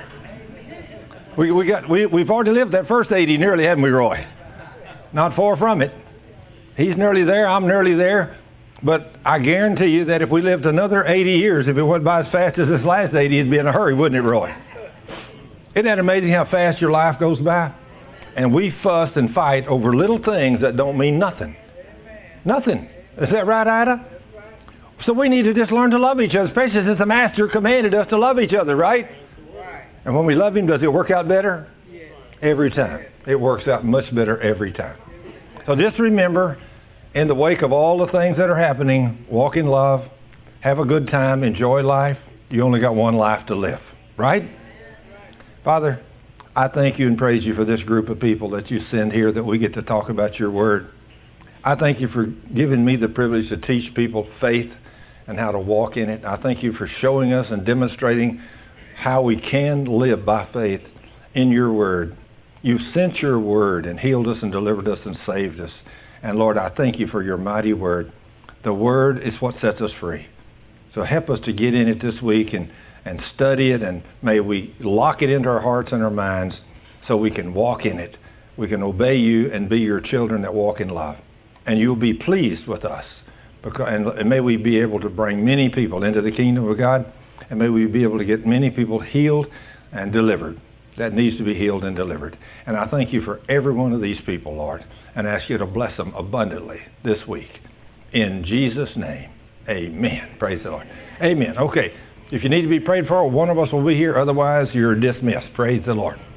We, we got, we, we've already lived that first eighty nearly, haven't we, Roy? Not far from it. He's nearly there, I'm nearly there. But I guarantee you that if we lived another eighty years, if it went by as fast as this last eighty, it'd be in a hurry, wouldn't it, Roy? Isn't that amazing how fast your life goes by? And we fuss and fight over little things that don't mean nothing. Nothing. Is that right, Ida? So we need to just learn to love each other, especially since the Master commanded us to love each other, right? And when we love Him, does it work out better? Every time. It works out much better every time. So just remember, in the wake of all the things that are happening, walk in love, have a good time, enjoy life. You only got one life to live, right? Father, I thank you and praise you for this group of people that you send here that we get to talk about your word. I thank you for giving me the privilege to teach people faith and how to walk in it. I thank you for showing us and demonstrating how we can live by faith in your word. You've sent your word and healed us and delivered us and saved us. And Lord, I thank you for your mighty word. The word is what sets us free. So help us to get in it this week and, and study it, and may we lock it into our hearts and our minds so we can walk in it. We can obey you and be your children that walk in love. And you'll be pleased with us. Because, and, and may we be able to bring many people into the kingdom of God, and may we be able to get many people healed and delivered that needs to be healed and delivered. And I thank you for every one of these people, Lord, and ask you to bless them abundantly this week. In Jesus' name, amen. Praise the Lord. Amen. Okay, if you need to be prayed for, one of us will be here. Otherwise, you're dismissed. Praise the Lord.